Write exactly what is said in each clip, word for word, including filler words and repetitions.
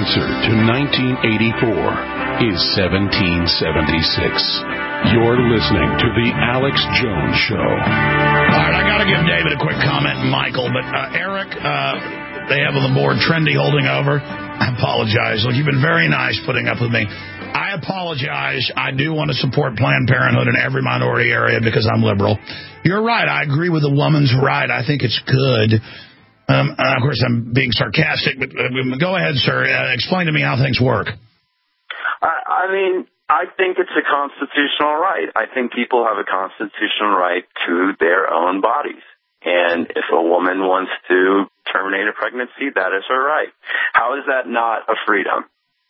answer to nineteen eighty-four is seventeen seventy-six. You're listening to The Alex Jones Show. All right, I got to give David a quick comment, Michael, but uh, Eric, uh, they have on the board Trendy holding over. I apologize. Look, you've been very nice putting up with me. I apologize. I do want to support Planned Parenthood in every minority area because I'm liberal. You're right. I agree with the woman's right. I think it's good. Um, uh, of course, I'm being sarcastic, but uh, go ahead, sir. Uh, explain to me how things work. I, I mean, I think it's a constitutional right. I think people have a constitutional right to their own bodies. And if a woman wants to terminate a pregnancy, that is her right. How is that not a freedom?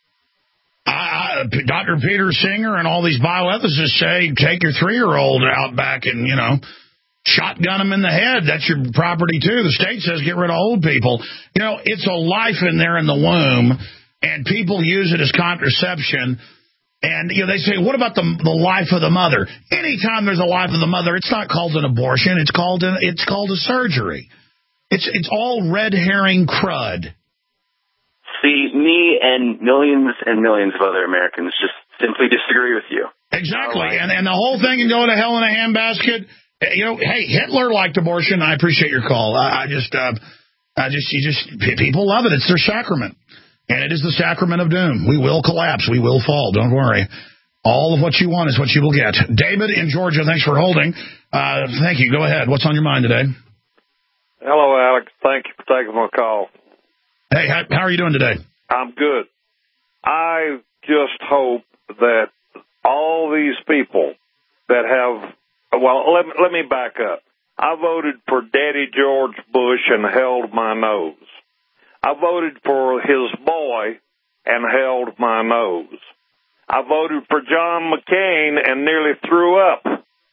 Uh, Doctor Peter Singer and all these bioethicists say take your three-year-old out back and, you know, shotgun him in the head. That's your property, too. The state says get rid of old people. You know, it's a life in there in the womb, and people use it as contraception. And, you know, they say, what about the the life of the mother? Anytime there's a life of the mother, it's not called an abortion. It's called an, it's called a surgery. It's it's all red herring crud. See, me and millions and millions of other Americans just simply disagree with you. Exactly. Right. And and the whole thing can go to hell in a handbasket. You know, hey, Hitler liked abortion. I appreciate your call. I, I just, uh, I just, you just, people love it. It's their sacrament. And it is the sacrament of doom. We will collapse. We will fall. Don't worry. All of what you want is what you will get. David in Georgia, thanks for holding. Uh, thank you. Go ahead. What's on your mind today? Hello, Alex. Thank you for taking my call. Hey, how, how are you doing today? I'm good. I just hope that all these people that have, well, let, let me back up. I voted for Daddy George Bush and held my nose. I voted for his boy and held my nose. I voted for John McCain and nearly threw up.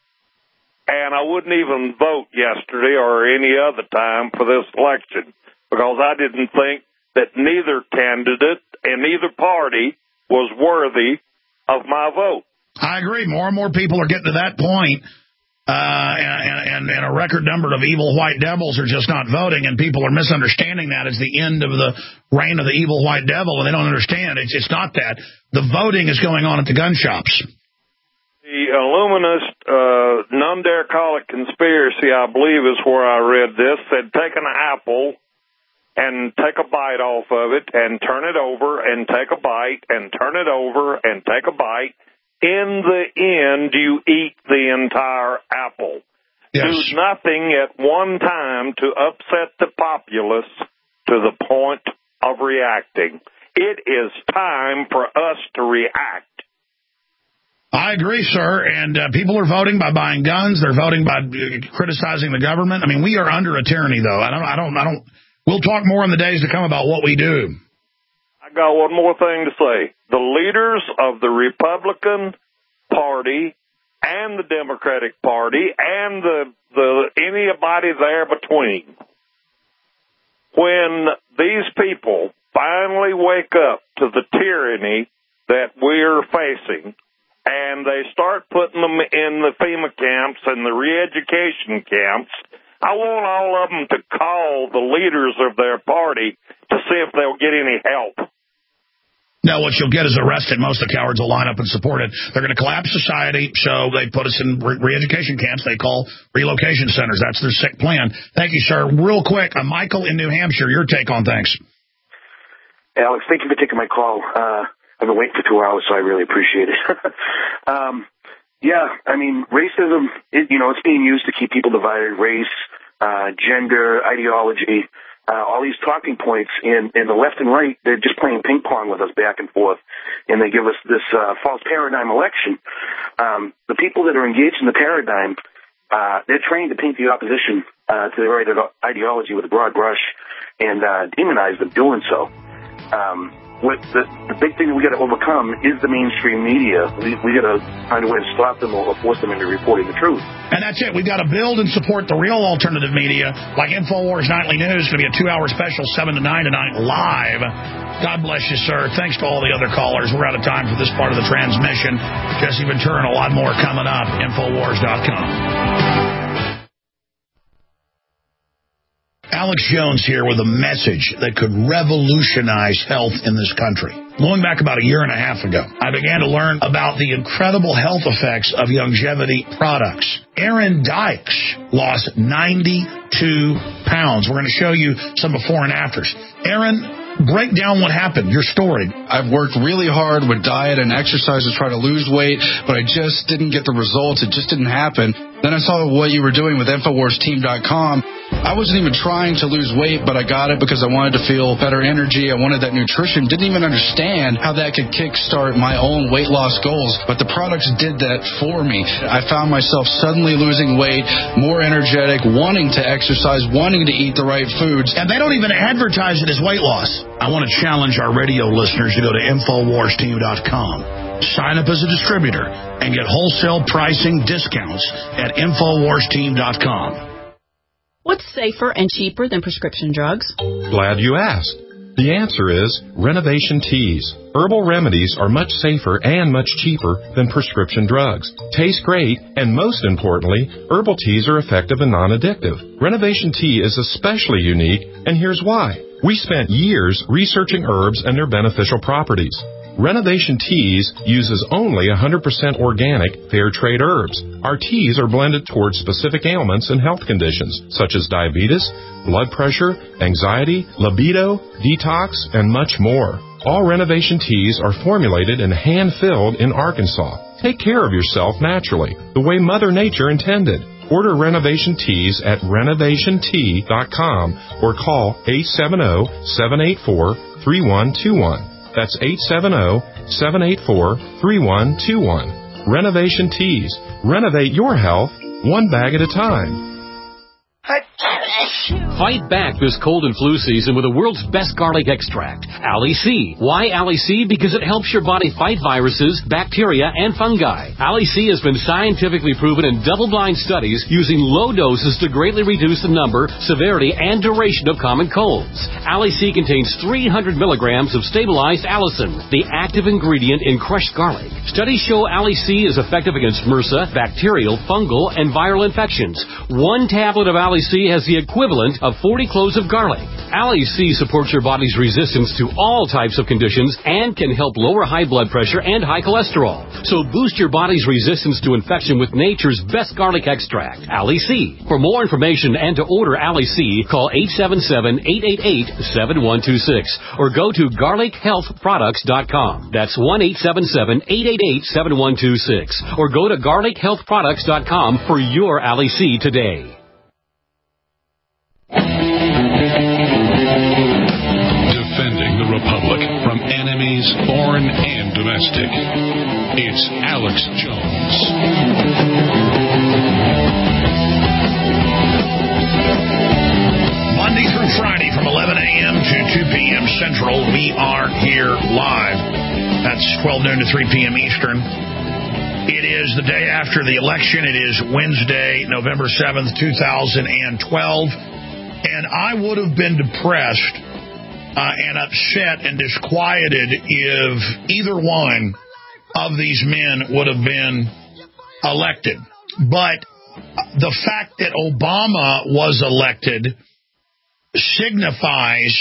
And I wouldn't even vote yesterday or any other time for this election because I didn't think that neither candidate and neither party was worthy of my vote. I agree. More and more people are getting to that point. Uh, and, and, and a record number of evil white devils are just not voting, and people are misunderstanding that as the end of the reign of the evil white devil, and they don't understand. It's, it's not that. The voting is going on at the gun shops. The Illuminist, uh, none dare call it conspiracy, I believe is where I read this, said take an apple and take a bite off of it and turn it over and take a bite and turn it over and take a bite. In the end, you eat the entire apple. Yes. Do nothing at one time to upset the populace to the point of reacting. It is time for us to react. I agree, sir. And uh, people are voting by buying guns. They're voting by uh, criticizing the government. I mean, we are under a tyranny, though. I don't, I don't, I don't. We'll talk more in the days to come about what we do. I got one more thing to say. The leaders of the Republican Party and the Democratic Party and the, the anybody there between, when these people finally wake up to the tyranny that we're facing and they start putting them in the FEMA camps and the re-education camps, I want all of them to call the leaders of their party to see if they'll get any help. No, what you'll get is arrested. Most of the cowards will line up and support it. They're going to collapse society, so they put us in re- re-education camps they call relocation centers. That's their sick plan. Thank you, sir. Real quick, uh, Michael in New Hampshire, your take on things. Alex, thank you for taking my call. Uh, I've been waiting for two hours, so I really appreciate it. um, yeah, I mean, racism, it, you know, it's being used to keep people divided. Race, uh, gender, ideology. Uh, all these talking points, and, and the left and right, they're just playing ping pong with us back and forth, and they give us this uh, false paradigm election. Um, the people that are engaged in the paradigm, uh, they're trained to paint the opposition uh, to the right ideology with a broad brush and uh, demonize them doing so. Um, what the, the big thing that we got to overcome is the mainstream media. We, we got to find a way to stop them or force them into reporting the truth. And that's it. We've got to build and support the real alternative media, like InfoWars Nightly News. It's going to be a two-hour special, seven to nine tonight, live. God bless you, sir. Thanks to all the other callers. We're out of time for this part of the transmission. Jesse Ventura and a lot more coming up. Infowars dot com. Alex Jones here with a message that could revolutionize health in this country. Going back about a year and a half ago, I began to learn about the incredible health effects of longevity products. Aaron Dykes lost ninety-two pounds. We're going to show you some before and afters. Aaron, break down what happened, your story. I've worked really hard with diet and exercise to try to lose weight, but I just didn't get the results. It just didn't happen. Then I saw what you were doing with Infowars Team dot com. I wasn't even trying to lose weight, but I got it because I wanted to feel better energy. I wanted that nutrition. Didn't even understand how that could kickstart my own weight loss goals, but the products did that for me. I found myself suddenly losing weight, more energetic, wanting to exercise, wanting to eat the right foods. And they don't even advertise it as weight loss. I want to challenge our radio listeners to go to Infowars Team dot com. Sign up as a distributor and get wholesale pricing discounts at Infowars Team dot com. What's safer and cheaper than prescription drugs? Glad you asked. The answer is Renovation Teas. Herbal remedies are much safer and much cheaper than prescription drugs. Taste great, and most importantly, herbal teas are effective and non-addictive. Renovation Tea is especially unique, and here's why. We spent years researching herbs and their beneficial properties. Renovation Teas uses only one hundred percent organic, fair trade herbs. Our teas are blended towards specific ailments and health conditions, such as diabetes, blood pressure, anxiety, libido, detox, and much more. All Renovation Teas are formulated and hand-filled in Arkansas. Take care of yourself naturally, the way Mother Nature intended. Order Renovation Teas at Renovation Tea dot com or call eight seven zero, seven eight four, three one two one. That's eight seven zero, seven eight four, three one two one. Renovation Teas. Renovate your health one bag at a time. Fight back this cold and flu season with the world's best garlic extract, Ali-C. Why Ali-C? Because it helps your body fight viruses, bacteria, and fungi. Ali-C has been scientifically proven in double-blind studies using low doses to greatly reduce the number, severity, and duration of common colds. Ali-C contains three hundred milligrams of stabilized allicin, the active ingredient in crushed garlic. Studies show Ali-C is effective against MRSA, bacterial, fungal, and viral infections. One tablet of Ali-C has the equivalent of forty cloves of garlic. Ali-C supports your body's resistance to all types of conditions and can help lower high blood pressure and high cholesterol. So boost your body's resistance to infection with nature's best garlic extract, Ali-C. For more information and to order Ali-C, call eight seven seven, eight eight eight, seven one two six or go to garlic health products dot com. That's one eight seven seven, eight eight eight, seven one two six or go to garlic health products dot com for your Ali-C today. Defending the Republic from enemies, foreign and domestic. It's Alex Jones. Monday through Friday from eleven a.m. to two p.m. Central, we are here live. That's twelve noon to three p.m. Eastern. It is the day after the election. It is Wednesday, November seventh, two thousand twelve. And I would have been depressed uh, and upset and disquieted if either one of these men would have been elected. But the fact that Obama was elected signifies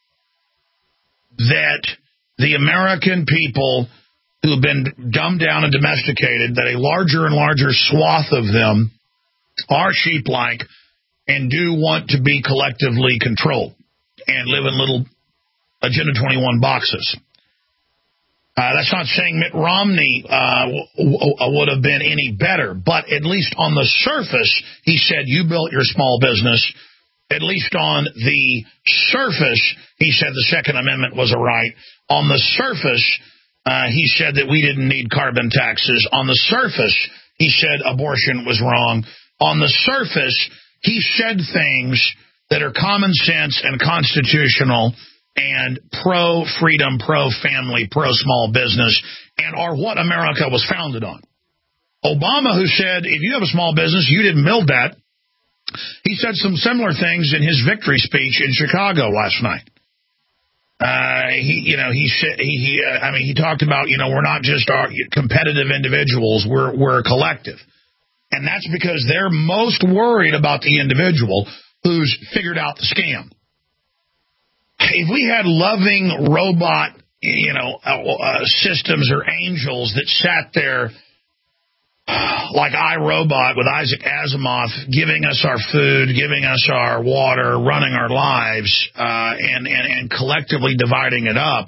that the American people who have been dumbed down and domesticated, that a larger and larger swath of them are sheep-like and do want to be collectively controlled and live in little Agenda twenty-one boxes. Uh, that's not saying Mitt Romney uh, w- w- would have been any better, but at least on the surface, he said, you built your small business. At least on the surface, he said the Second Amendment was a right. On the surface, uh, he said that we didn't need carbon taxes. On the surface, he said abortion was wrong. On the surface, he said things that are common sense and constitutional and pro-freedom, pro-family, pro-small business, and are what America was founded on. Obama, who said, if you have a small business, you didn't build that, he said some similar things in his victory speech in Chicago last night. Uh, he, you know, he said, he, he uh, I mean, he talked about, you know, we're not just our competitive individuals, we're, we're a collective. And that's because they're most worried about the individual who's figured out the scam. If we had loving robot, you know, uh, systems or angels that sat there like iRobot with Isaac Asimov, giving us our food, giving us our water, running our lives, uh, and, and, and collectively dividing it up,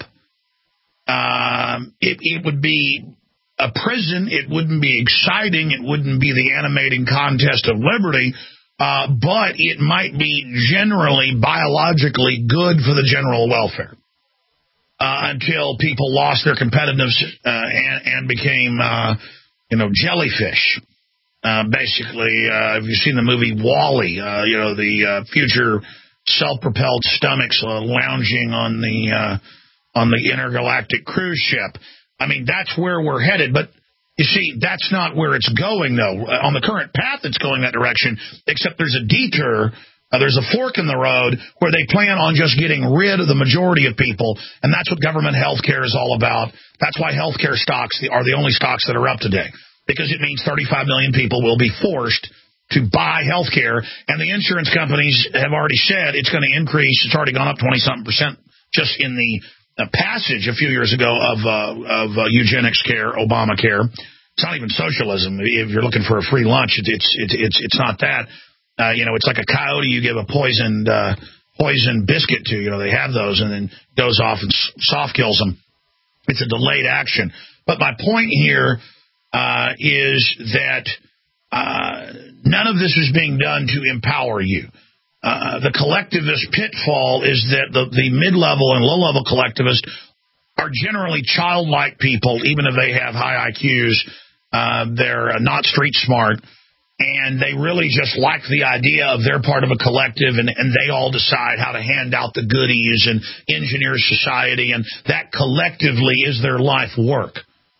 um, it, it would be a prison. It wouldn't be exciting. It wouldn't be the animating contest of liberty, uh, but it might be generally biologically good for the general welfare uh, until people lost their competitiveness uh, and, and became... Uh, You know, jellyfish, uh, basically. Uh, have you seen the movie WALL-E? Uh, you know, the uh, future self-propelled stomachs uh, lounging on the uh, on the intergalactic cruise ship. I mean, that's where we're headed. But, you see, that's not where it's going, though. Uh, on the current path, it's going that direction, except there's a detour. Uh, there's a fork in the road where they plan on just getting rid of the majority of people, and that's what government health care is all about. That's why health care stocks are the only stocks that are up today, because it means thirty-five million people will be forced to buy health care, and the insurance companies have already said it's going to increase. It's already gone up twenty-something percent just in the uh, passage a few years ago of, uh, of uh, eugenics care, Obamacare. It's not even socialism. If you're looking for a free lunch, it's it's it's, it's not that. Uh, you know, it's like a coyote you give a poisoned uh, poisoned biscuit to. You know, they have those and then goes off and soft kills them. It's a delayed action. But my point here uh, is that uh, none of this is being done to empower you. Uh, the collectivist pitfall is that the, the mid-level and low-level collectivists are generally childlike people, even if they have high I Qs. Uh, they're not street smart. And they really just like the idea of they're part of a collective, and, and they all decide how to hand out the goodies and engineer society, and that collectively is their life work.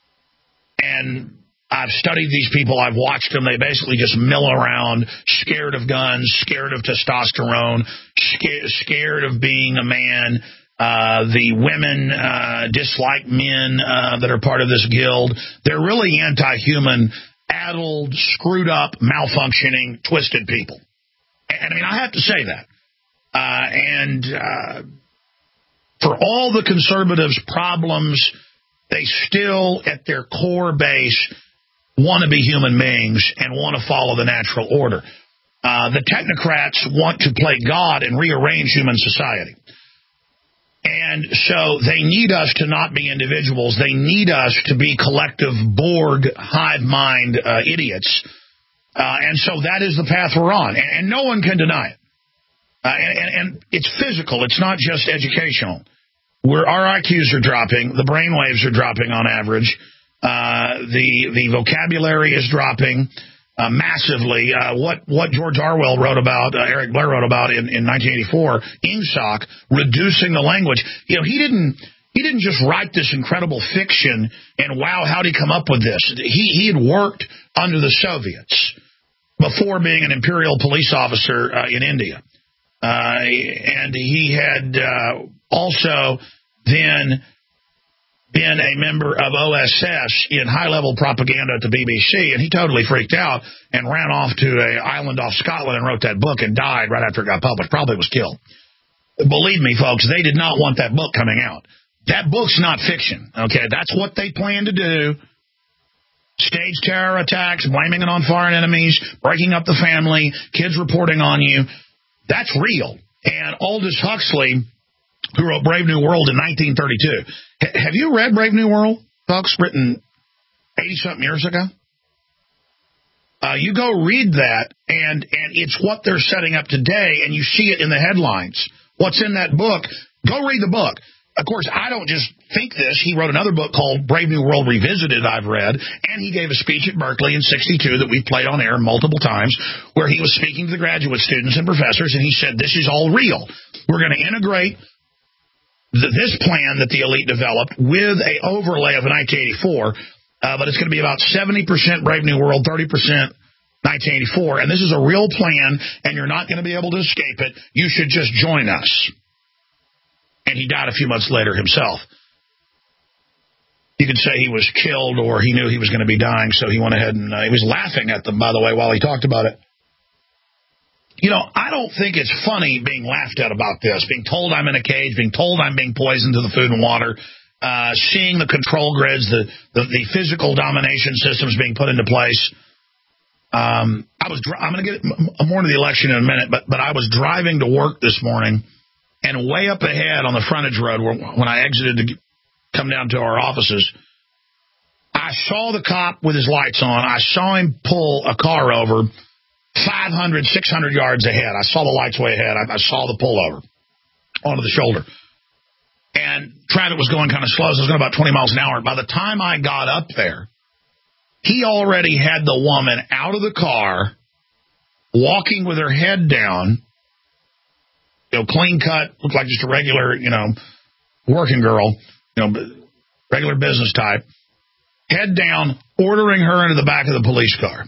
And I've studied these people. I've watched them. They basically just mill around, scared of guns, scared of testosterone, scared, scared of being a man. Uh, the women uh, dislike men uh, that are part of this guild. They're really anti-human, addled, screwed up, malfunctioning, twisted people. And I mean, I have to say that. Uh, and uh, for all the conservatives' problems, they still, at their core base, want to be human beings and want to follow the natural order. Uh, the technocrats want to play God and rearrange human society. And so they need us to not be individuals. They need us to be collective Borg, hive mind uh, idiots. Uh, and so that is the path we're on. And, and no one can deny it. Uh, and, and, and it's physical. It's not just educational. Where our I Qs are dropping, the brain waves are dropping on average. Uh, the the vocabulary is dropping uh, massively. Uh, what what George Orwell wrote about, uh, Eric Blair wrote about in, in nineteen eighty-four, Ingsoc, reducing the language. You know, he didn't he didn't just write this incredible fiction and wow, how'd he come up with this? He he had worked under the Soviets before being an imperial police officer uh, in India, uh, and he had uh, also then been a member of O S S in high-level propaganda at the B B C, and he totally freaked out and ran off to an island off Scotland and wrote that book and died right after it got published. Probably was killed. Believe me, folks, they did not want that book coming out. That book's not fiction, okay? That's what they plan to do. Stage terror attacks, blaming it on foreign enemies, breaking up the family, kids reporting on you. That's real. And Aldous Huxley, who wrote Brave New World in nineteen thirty-two. H- have you read Brave New World, folks, written eighty-something years ago? Uh, you go read that, and, and it's what they're setting up today, and you see it in the headlines. What's in that book? Go read the book. Of course, I don't just think this. He wrote another book called Brave New World Revisited, I've read, and he gave a speech at Berkeley in sixty-two that we've played on air multiple times, where he was speaking to the graduate students and professors, and he said, this is all real. We're going to integrate this plan that the elite developed with a overlay of nineteen eighty-four, uh, but it's going to be about seventy percent Brave New World, thirty percent nineteen eighty-four, and this is a real plan, and you're not going to be able to escape it. You should just join us. And he died a few months later himself. You could say he was killed, or he knew he was going to be dying, so he went ahead and uh, he was laughing at them, by the way, while he talked about it. You know, I don't think it's funny being laughed at about this, being told I'm in a cage, being told I'm being poisoned to the food and water, uh, seeing the control grids, the, the, the physical domination systems being put into place. Um, I was. I'm going to get more into the election in a minute, but but I was driving to work this morning, and way up ahead on the frontage road, where, when I exited to come down to our offices, I saw the cop with his lights on. I saw him pull a car over five hundred, six hundred yards ahead. I saw the lights way ahead. I, I saw the pullover onto the shoulder. And traffic was going kind of slow, so it was going about twenty miles an hour. By the time I got up there, he already had the woman out of the car, walking with her head down, you know, clean cut, looked like just a regular, you know, working girl, you know, regular business type, head down, ordering her into the back of the police car.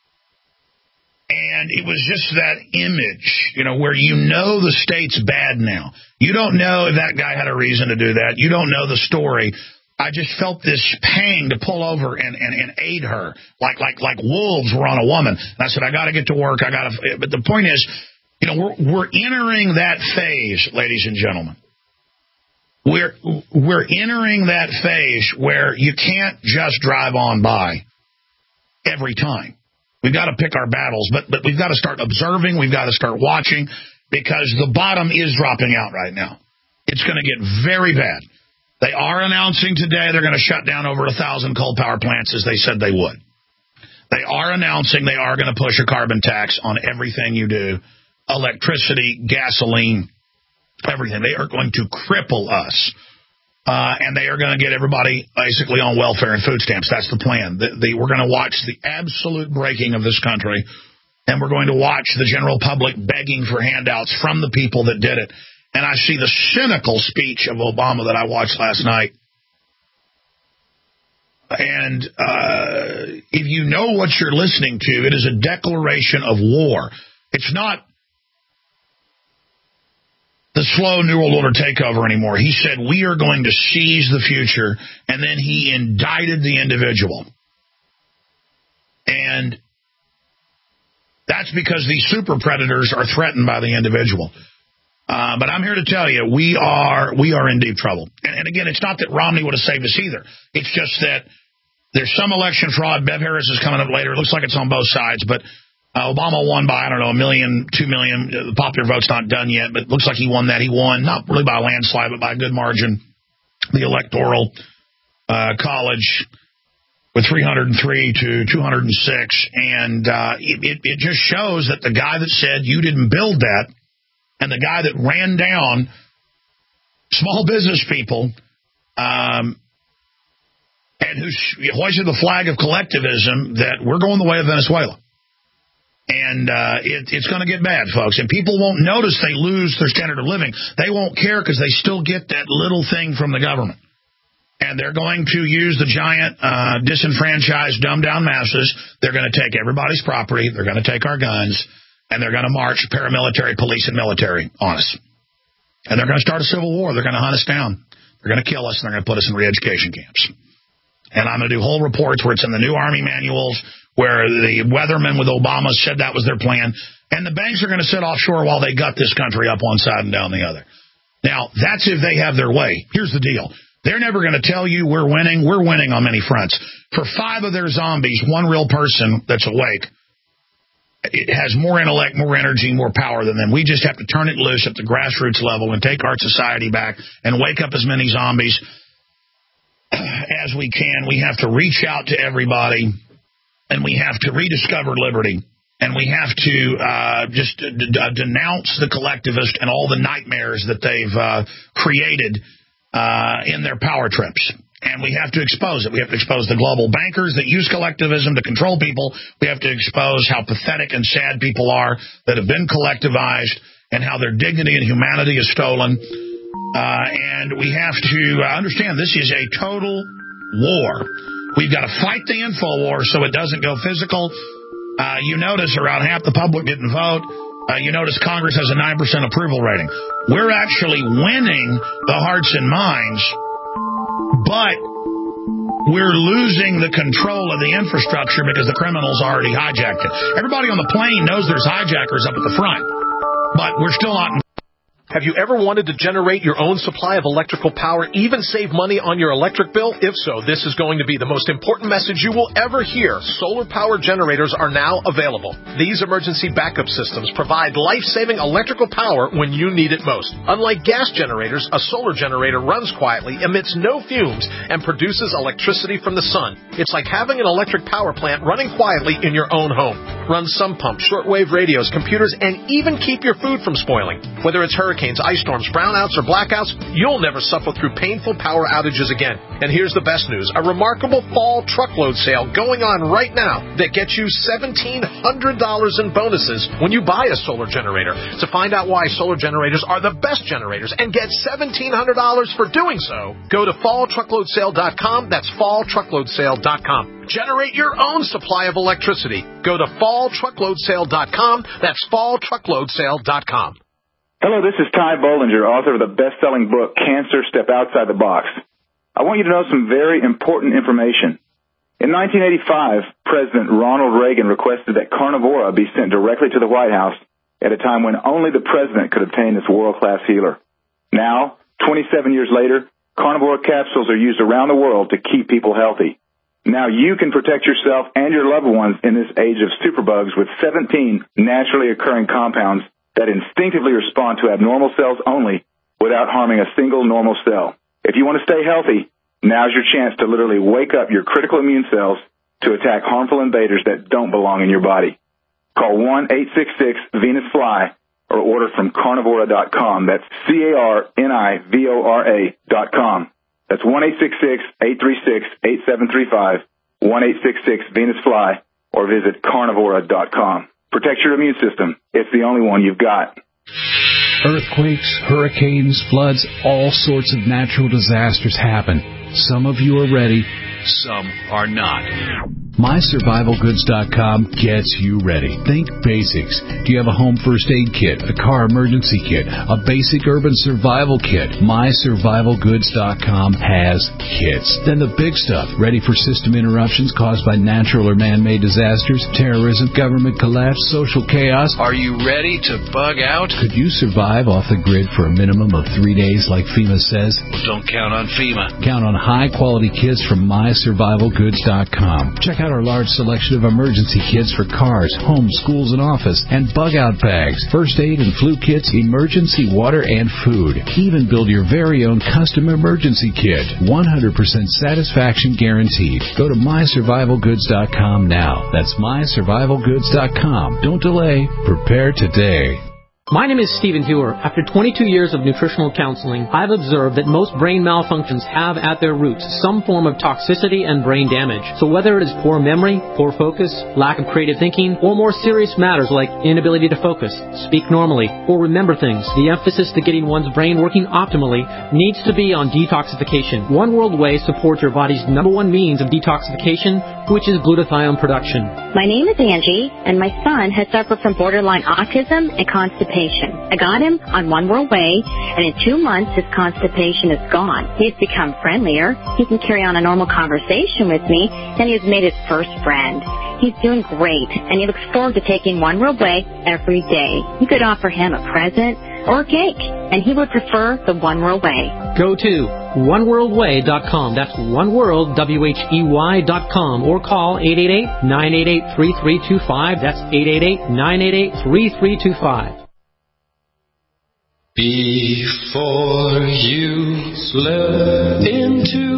And it was just that image, you know, where you know the state's bad now. You don't know if that guy had a reason to do that. You don't know the story. I just felt this pang to pull over and, and, and aid her, like like like wolves were on a woman. And I said, I got to get to work. I got to. But the point is, you know, we're we're entering that phase, ladies and gentlemen. We're we're entering that phase where you can't just drive on by every time. We've got to pick our battles, but but we've got to start observing. We've got to start watching, because the bottom is dropping out right now. It's going to get very bad. They are announcing today they're going to shut down over a thousand coal power plants, as they said they would. They are announcing they are going to push a carbon tax on everything you do, electricity, gasoline, everything. They are going to cripple us. Uh, and they are going to get everybody basically on welfare and food stamps. That's the plan. The, the, we're going to watch the absolute breaking of this country, and we're going to watch the general public begging for handouts from the people that did it. And I see the cynical speech of Obama that I watched last night. And uh, if you know what you're listening to, it is a declaration of war. It's not the slow New World Order takeover anymore. He said, we are going to seize the future, and then he indicted the individual. And that's because these super predators are threatened by the individual. Uh, but I'm here to tell you, we are we are in deep trouble. And, and again, it's not that Romney would have saved us either. It's just that there's some election fraud. Bev Harris is coming up later. It looks like it's on both sides, but Uh, Obama won by, I don't know, a million, two million. The popular vote's not done yet, but it looks like he won that. He won, not really by a landslide, but by a good margin, the Electoral uh, College with three hundred three to two hundred six. And uh, it, it, it just shows that the guy that said you didn't build that, and the guy that ran down small business people um, and who hoisted the flag of collectivism, that we're going the way of Venezuela. And uh, it, it's going to get bad, folks. And people won't notice they lose their standard of living. They won't care because they still get that little thing from the government. And they're going to use the giant, uh, disenfranchised, dumbed-down masses. They're going to take everybody's property. They're going to take our guns. And they're going to march paramilitary, police, and military on us. And they're going to start a civil war. They're going to hunt us down. They're going to kill us, and they're going to put us in re-education camps. And I'm going to do whole reports where it's in the new Army manuals, where the weathermen with Obama said that was their plan. And the banks are going to sit offshore while they gut this country up one side and down the other. Now, that's if they have their way. Here's the deal. They're never going to tell you we're winning. We're winning on many fronts. For five of their zombies, one real person that's awake, it has more intellect, more energy, more power than them. We just have to turn it loose at the grassroots level and take our society back and wake up as many zombies as we can. We have to reach out to everybody, and we have to rediscover liberty, and we have to uh, just d- d- denounce the collectivist and all the nightmares that they've uh, created uh, in their power trips. And we have to expose it. We have to expose the global bankers that use collectivism to control people. We have to expose how pathetic and sad people are that have been collectivized, and how their dignity and humanity is stolen. Uh, and we have to uh, understand this is a total war. We've got to fight the info war so it doesn't go physical. Uh, you notice around half the public didn't vote. Uh, you notice Congress has a nine percent approval rating. We're actually winning the hearts and minds, but we're losing the control of the infrastructure because the criminals already hijacked it. Everybody on the plane knows there's hijackers up at the front, but we're still not. Have you ever wanted to generate your own supply of electrical power, even save money on your electric bill? If so, this is going to be the most important message you will ever hear. Solar power generators are now available. These emergency backup systems provide life-saving electrical power when you need it most. Unlike gas generators, a solar generator runs quietly, emits no fumes, and produces electricity from the sun. It's like having an electric power plant running quietly in your own home. Runs sump pumps, shortwave radios, computers, and even keep your food from spoiling. Whether it's hurricanes, ice storms, brownouts, or blackouts, you'll never suffer through painful power outages again. And here's the best news. A remarkable fall truckload sale going on right now that gets you seventeen hundred dollars in bonuses when you buy a solar generator. To find out why solar generators are the best generators and get seventeen hundred dollars for doing so, go to fall truckload sale dot com. That's fall truckload sale dot com. Generate your own supply of electricity. Go to fall truckload sale dot com. That's fall truckload sale dot com. Hello, this is Ty Bollinger, author of the best-selling book, Cancer, Step Outside the Box. I want you to know some very important information. In nineteen eighty-five, President Ronald Reagan requested that Carnivora be sent directly to the White House at a time when only the president could obtain this world-class healer. Now, twenty-seven years later, Carnivora capsules are used around the world to keep people healthy. Now you can protect yourself and your loved ones in this age of superbugs with seventeen naturally occurring compounds that instinctively respond to abnormal cells only without harming a single normal cell. If you want to stay healthy, now's your chance to literally wake up your critical immune cells to attack harmful invaders that don't belong in your body. Call one eight six six Venus Fly or order from carnivora dot com. That's C A R N I V O R A dot com. That's one eight six six, eight three six, eight seven three five, one eight six six Venus Fly, or visit carnivora dot com. Protect your immune system. It's the only one you've got. Earthquakes, hurricanes, floods, all sorts of natural disasters happen. Some of you are ready, some are not. my survival goods dot com gets you ready. Think basics. Do you have a home first aid kit, a car emergency kit, a basic urban survival kit? my survival goods dot com has kits. Then the big stuff, ready for system interruptions caused by natural or man-made disasters, terrorism, government collapse, social chaos. Are you ready to bug out? Could you survive off the grid for a minimum of three days like FEMA says? Well, don't count on FEMA. Count on high-quality kits from my survival goods dot com. Check out our large selection of emergency kits for cars, homes, schools, and office, and bug-out bags, first aid and flu kits, emergency water, and food. Even build your very own custom emergency kit. one hundred percent satisfaction guaranteed. Go to my survival goods dot com now. That's my survival goods dot com. Don't delay. Prepare today. My name is Stephen Hewer. After twenty-two years of nutritional counseling, I've observed that most brain malfunctions have at their roots some form of toxicity and brain damage. So whether it is poor memory, poor focus, lack of creative thinking, or more serious matters like inability to focus, speak normally, or remember things, the emphasis to getting one's brain working optimally needs to be on detoxification. One World Whey supports your body's number one means of detoxification, which is glutathione production. My name is Angie, and my son has suffered from borderline autism and constipation. I got him on One World Whey, and in two months his constipation is gone. He's become friendlier. He can carry on a normal conversation with me, and he has made his first friend. He's doing great, and he looks forward to taking One World Whey every day. You could offer him a present or a cake, and he would prefer the One World Whey. Go to one world way dot com. That's one world, W H E Y dot com, or call eight eight eight, nine eight eight, three three two five. That's eight eight eight, nine eight eight, three three two five. Before you slip into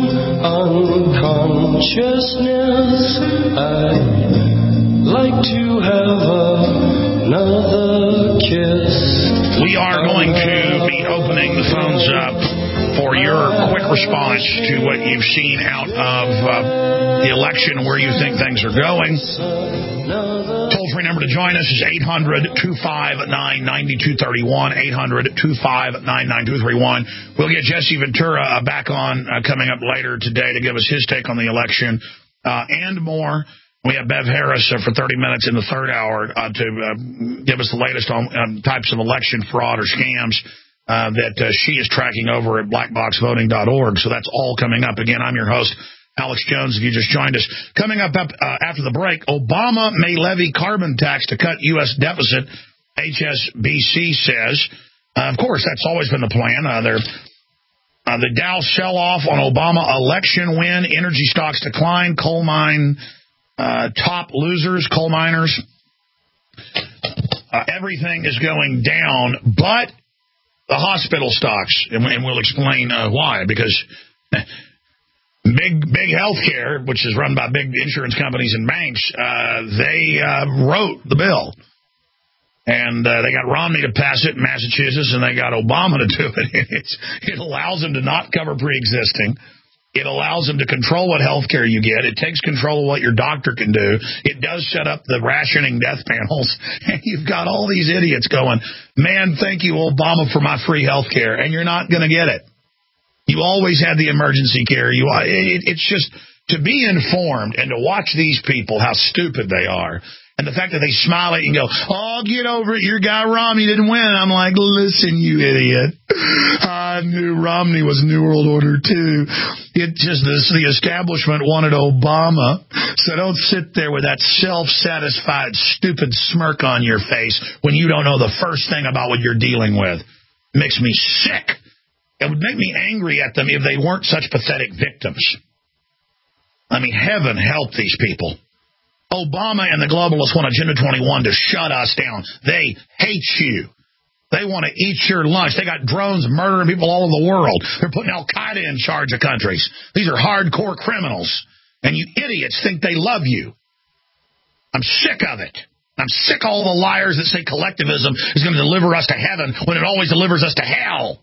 unconsciousness, I'd like to have another kiss. We are going to be opening the phones up for your quick response to what you've seen out of uh, the election, where you think things are going. Toll-free number to join us is eight hundred, two five nine, nine two three one, eight hundred, two five nine, nine two three one. We'll get Jesse Ventura uh, back on uh, coming up later today to give us his take on the election uh, and more. We have Bev Harris uh, for thirty minutes in the third hour uh, to uh, give us the latest on um, types of election fraud or scams uh, that uh, she is tracking over at black box voting dot org. So that's all coming up. Again, I'm your host, Alex Jones, if you just joined us. Coming up, up uh, after the break, Obama may levy carbon tax to cut U S deficit, H S B C says. Uh, of course, that's always been the plan. Uh, they're, uh, the Dow sell-off on Obama election win, energy stocks decline, coal mine uh, top losers, coal miners. Uh, everything is going down, but the hospital stocks, and, and we'll explain uh, why, because big big healthcare, which is run by big insurance companies and banks, uh, they uh, wrote the bill. And uh, they got Romney to pass it in Massachusetts, and they got Obama to do it. It's, it allows them to not cover pre-existing. It allows them to control what health care you get. It takes control of what your doctor can do. It does set up the rationing death panels. And you've got all these idiots going, man, thank you, Obama, for my free health care. And you're not going to get it. You always had the emergency care. You, it, It's just to be informed and to watch these people, how stupid they are. And the fact that they smile at you and go, oh, get over it, your guy Romney didn't win. I'm like, listen, you idiot. I knew Romney was New World Order, too. It just, this, the establishment wanted Obama. So don't sit there with that self-satisfied, stupid smirk on your face when you don't know the first thing about what you're dealing with. It makes me sick. It would make me angry at them if they weren't such pathetic victims. I mean, heaven help these people. Obama and the globalists want Agenda twenty-one to shut us down. They hate you. They want to eat your lunch. They got drones murdering people all over the world. They're putting Al-Qaeda in charge of countries. These are hardcore criminals. And you idiots think they love you. I'm sick of it. I'm sick of all the liars that say collectivism is going to deliver us to heaven when it always delivers us to hell.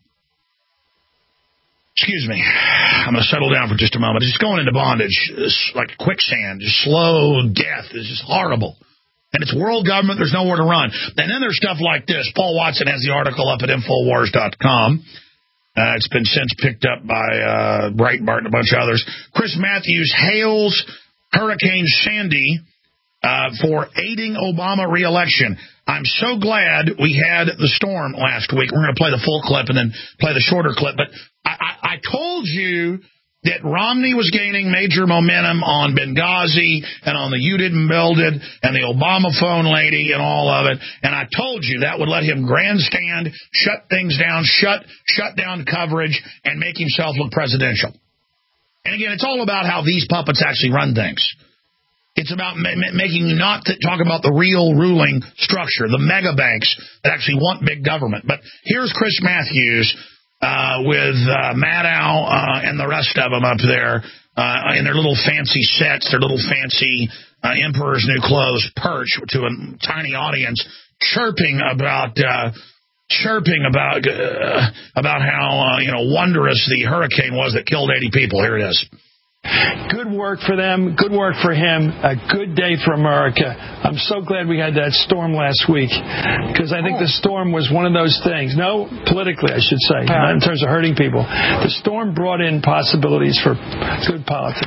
Excuse me. I'm going to settle down for just a moment. Just going into bondage is like quicksand. Just slow death is just horrible. And it's world government. There's nowhere to run. And then there's stuff like this. Paul Watson has the article up at Infowars dot com. Uh, it's been since picked up by uh, Breitbart and a bunch of others. Chris Matthews hails Hurricane Sandy uh, for aiding Obama re-election. I'm so glad we had the storm last week. We're going to play the full clip and then play the shorter clip. But I, I, I told you that Romney was gaining major momentum on Benghazi and on the You Didn't Build It and the Obama phone lady and all of it. And I told you that would let him grandstand, shut things down, shut shut down coverage, and make himself look presidential. And again, it's all about how these puppets actually run things. It's about ma- ma- making you not th- talk about the real ruling structure, the mega banks that actually want big government. But here's Chris Matthews uh, with uh, Maddow uh, and the rest of them up there uh, in their little fancy sets, their little fancy uh, Emperor's New Clothes perch to a tiny audience, chirping about uh, chirping about uh, about how uh, you know wondrous the hurricane was that killed eighty people. Here it is. Good work for them. Good work for him. A good day for America. I'm so glad we had that storm last week because I think the storm was one of those things. No, politically, I should say, not in terms of hurting people. The storm brought in possibilities for good politics.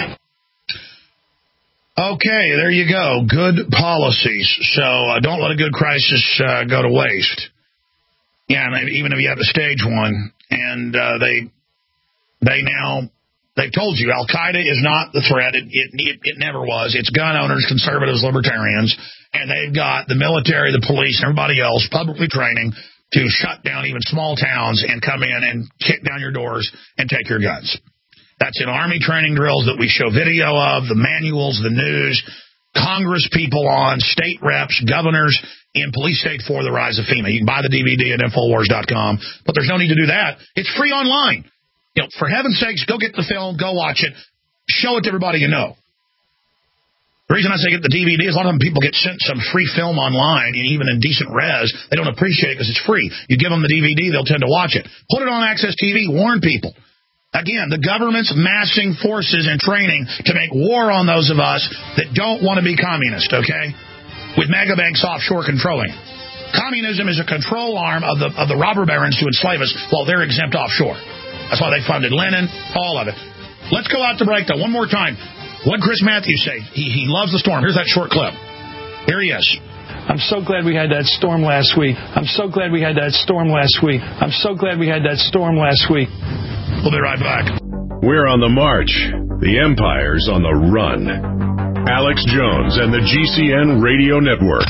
Okay, there you go. Good policies. So uh, don't let a good crisis uh, go to waste. Yeah, even if you have a stage one, and uh, they they now. They've told you Al-Qaeda is not the threat. It, it, it, it never was. It's gun owners, conservatives, libertarians, and they've got the military, the police, and everybody else publicly training to shut down even small towns and come in and kick down your doors and take your guns. That's in Army training drills that we show video of, the manuals, the news, Congress people on, state reps, governors in Police State four, The Rise of FEMA. You can buy the D V D at Infowars dot com, but there's no need to do that. It's free online. You know, for heaven's sakes, go get the film, go watch it, show it to everybody you know. The reason I say get the D V D is a lot of them people get sent some free film online, and even in decent res, they don't appreciate it because it's free. You give them the D V D, they'll tend to watch it. Put it on Access T V, warn people. Again, the government's massing forces and training to make war on those of us that don't want to be communist, okay? With mega banks offshore controlling it. Communism is a control arm of the of the robber barons to enslave us while they're exempt offshore. That's why they funded Lenin, all of it. Let's go out to break, though, one more time. What did Chris Matthews say? He, he loves the storm. Here's that short clip. Here he is. I'm so glad we had that storm last week. I'm so glad we had that storm last week. I'm so glad we had that storm last week. We'll be right back. We're on the march. The Empire's on the run. Alex Jones and the G C N Radio Network.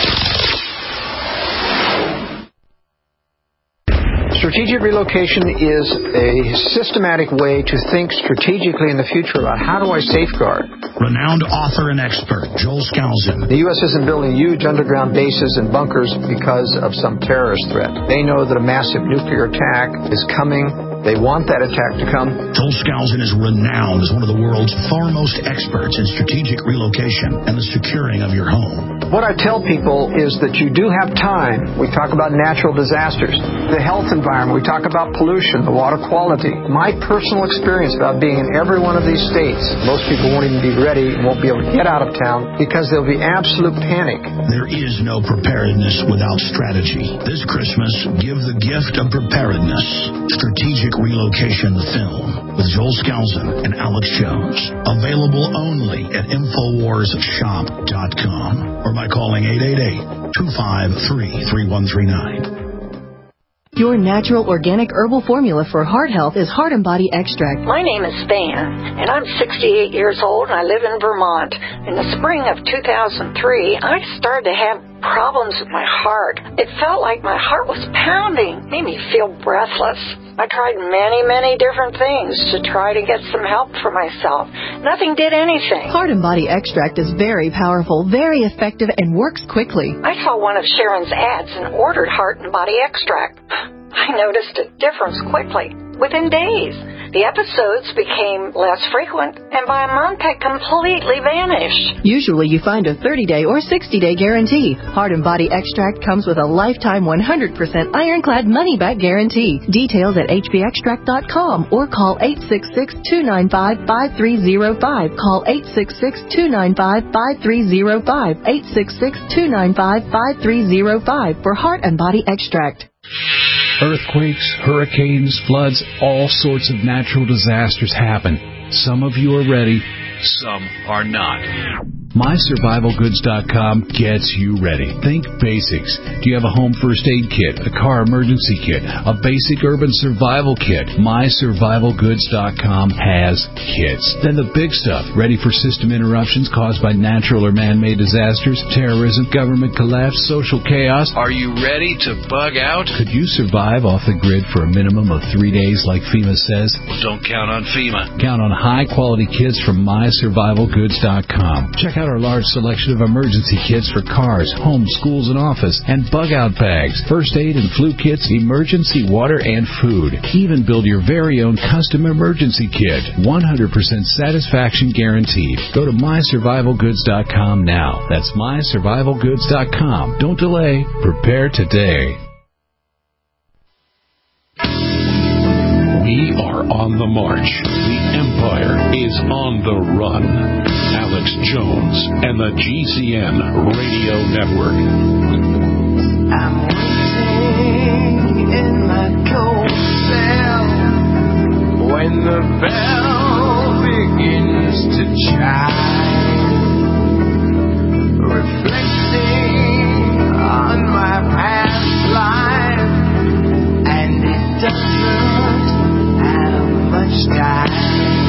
Strategic relocation is a systematic way to think strategically in the future about how do I safeguard. Renowned author and expert, Joel Skousen. The U S isn't building huge underground bases and bunkers because of some terrorist threat. They know that a massive nuclear attack is coming. They want that attack to come. Joel Skousen is renowned as one of the world's foremost experts in strategic relocation and the securing of your home. What I tell people is that you do have time. We talk about natural disasters, the health environment. We talk about pollution, the water quality. My personal experience about being in every one of these states, most people won't even be ready and won't be able to get out of town because there'll be absolute panic. There is no preparedness without strategy. This Christmas, give the gift of preparedness. Strategic Relocation, the film, with Joel Skousen and Alex Jones. Available only at Infowars Shop dot com or by calling eight eight eight, two five three, three one three nine. Your natural organic herbal formula for heart health is Heart and Body Extract. My name is Van, and I'm sixty-eight years old, and I live in Vermont. In the spring of two thousand three, I started to have problems with my heart. It felt like my heart was pounding, made me feel breathless. I tried many, many different things to try to get some help for myself. Nothing did anything. Heart and Body Extract is very powerful, very effective, and works quickly. I saw one of Sharon's ads and ordered Heart and Body Extract. I noticed a difference quickly, within days. The episodes became less frequent, and by a month had completely vanished. Usually you find a thirty-day or sixty-day guarantee. Heart and Body Extract comes with a lifetime one hundred percent ironclad money-back guarantee. Details at H B extract dot com or call eight six six, two nine five, five three zero five. Call eight six six, two nine five, five three zero five. eight six six, two nine five, five three zero five for Heart and Body Extract. Earthquakes, hurricanes, floods, all sorts of natural disasters happen. Some of you are ready, some are not. My Survival Goods dot com gets you ready. Think basics. Do you have a home first aid kit, a car emergency kit, a basic urban survival kit? My Survival Goods dot com has kits. Then the big stuff, ready for system interruptions caused by natural or man-made disasters, terrorism, government collapse, social chaos. Are you ready to bug out? Could you survive off the grid for a minimum of three days like FEMA says? Well, don't count on FEMA. Count on high-quality kits from My Survival Goods dot com. Check out our large selection of emergency kits for cars, homes, schools, and office, and bug-out bags, first aid and flu kits, emergency water, and food. Even build your very own custom emergency kit. one hundred percent satisfaction guaranteed. Go to My Survival Goods dot com now. That's My Survival Goods dot com. Don't delay. Prepare today. We are on the march. The Empire is on the run. Alex Jones and the G C N Radio Network. I'm waiting in my cold cell when the bell begins to chime, reflecting on my past life, and it doesn't have much time,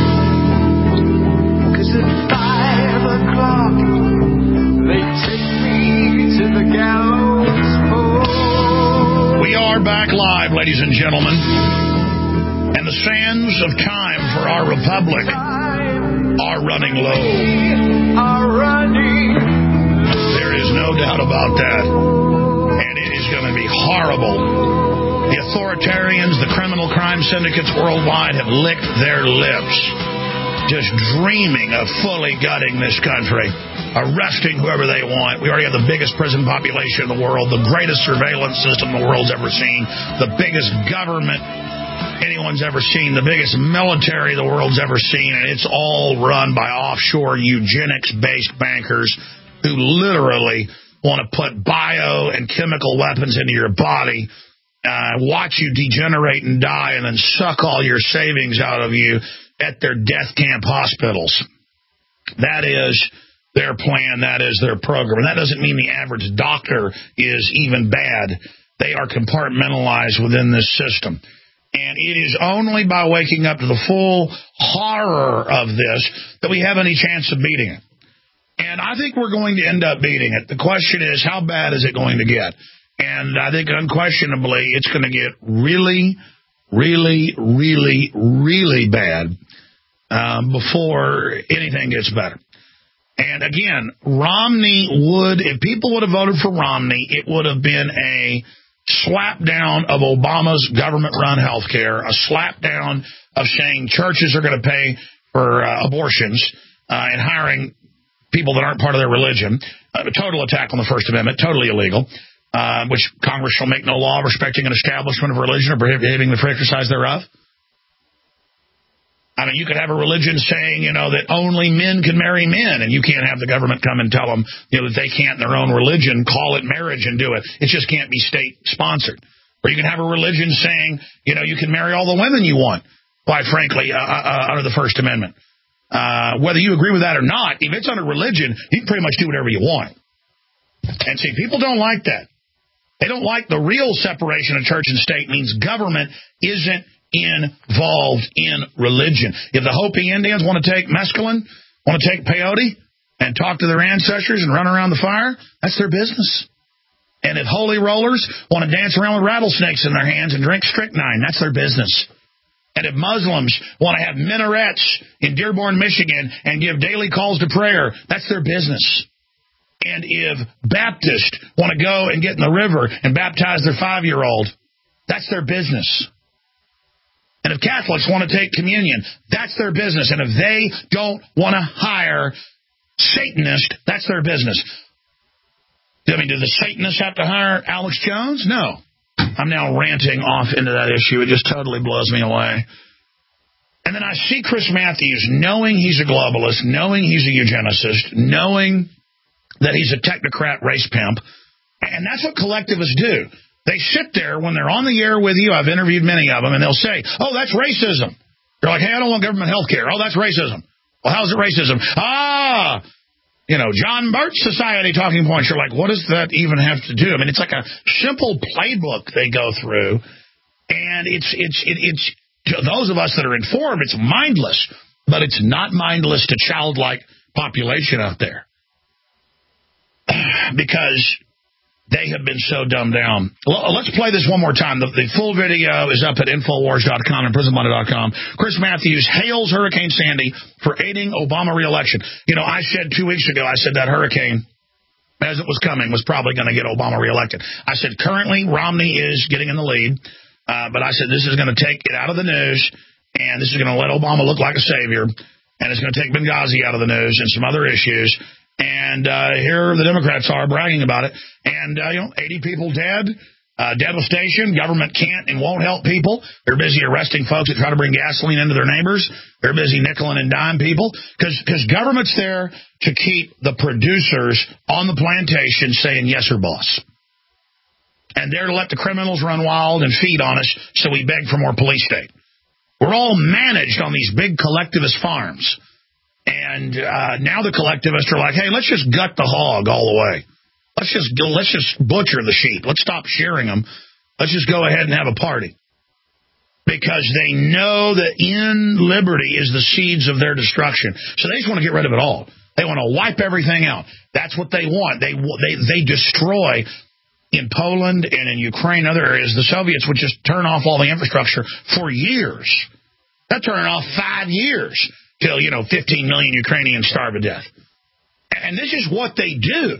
'cause at five o'clock they take me to the gallows pole. We are back live, ladies and gentlemen, and the sands of time for our republic are running low. Are running. There is no doubt about that, and it is going to be horrible. The authoritarians, the criminal crime syndicates worldwide have licked their lips, just dreaming of fully gutting this country, arresting whoever they want. We already have the biggest prison population in the world, the greatest surveillance system the world's ever seen, the biggest government anyone's ever seen, the biggest military the world's ever seen, and it's all run by offshore eugenics-based bankers who literally want to put bio and chemical weapons into your body, uh, watch you degenerate and die, and then suck all your savings out of you at their death camp hospitals. That is their plan. That is their program. And that doesn't mean the average doctor is even bad. They are compartmentalized within this system. And it is only by waking up to the full horror of this that we have any chance of beating it. And I think we're going to end up beating it. The question is, how bad is it going to get? And I think unquestionably it's going to get really, really, really, really bad um, before anything gets better. And again, Romney would, if people would have voted for Romney, it would have been a slap down of Obama's government-run health care, a slap down of saying churches are going to pay for uh, abortions uh, and hiring people that aren't part of their religion, uh, a total attack on the First Amendment, totally illegal, uh, which Congress shall make no law respecting an establishment of religion or prohibiting the free exercise thereof. I mean, you could have a religion saying, you know, that only men can marry men, and you can't have the government come and tell them, you know, that they can't in their own religion call it marriage and do it. It just can't be state-sponsored. Or you can have a religion saying, you know, you can marry all the women you want, quite frankly, uh, uh, under the First Amendment. Uh, whether you agree with that or not, if it's under religion, you can pretty much do whatever you want. And see, people don't like that. They don't like the real separation of church and state means government isn't involved in religion. If the Hopi Indians want to take mescaline, want to take peyote, and talk to their ancestors and run around the fire, that's their business. And if holy rollers want to dance around with rattlesnakes in their hands and drink strychnine, that's their business. And if Muslims want to have minarets in Dearborn, Michigan, and give daily calls to prayer, that's their business. And if Baptists want to go and get in the river and baptize their five-year-old, that's their business. And if Catholics want to take communion, that's their business. And if they don't want to hire Satanists, that's their business. I mean, do the Satanists have to hire Alex Jones? No. I'm now ranting off into that issue. It just totally blows me away. And then I see Chris Matthews, knowing he's a globalist, knowing he's a eugenicist, knowing that he's a technocrat race pimp. And that's what collectivists do. They sit there when they're on the air with you. I've interviewed many of them, and they'll say, oh, that's racism. They're like, hey, I don't want government health care. Oh, that's racism. Well, how's it racism? Ah, you know, John Birch Society talking points. You're like, what does that even have to do? I mean, it's like a simple playbook they go through, and it's, it's, it, it's to those of us that are informed, it's mindless, but it's not mindless to childlike population out there because they have been so dumbed down. Let's play this one more time. The, the full video is up at Infowars dot com and Prison Monitor dot com. Chris Matthews hails Hurricane Sandy for aiding Obama re-election. You know, I said two weeks ago, I said that hurricane, as it was coming, was probably going to get Obama re-elected. I said currently Romney is getting in the lead, uh, but I said this is going to take it out of the news, and this is going to let Obama look like a savior, and it's going to take Benghazi out of the news and some other issues. And uh, here the Democrats are bragging about it. And, uh, you know, eighty people dead, uh, devastation. Government can't and won't help people. They're busy arresting folks that try to bring gasoline into their neighbors. They're busy nickeling and dime people. Because government's there to keep the producers on the plantation saying, yes, sir, boss. And they're to let the criminals run wild and feed on us so we beg for more police state. We're all managed on these big collectivist farms. And uh, now the collectivists are like, hey, let's just gut the hog all the way. Let's just let's just butcher the sheep. Let's stop shearing them. Let's just go ahead and have a party. Because they know that in liberty is the seeds of their destruction. So they just want to get rid of it all. They want to wipe everything out. That's what they want. They they they destroy in Poland and in Ukraine and other areas. The Soviets would just turn off all the infrastructure for years. That turned off five years. Till, you know, fifteen million Ukrainians starve to death. And this is what they do.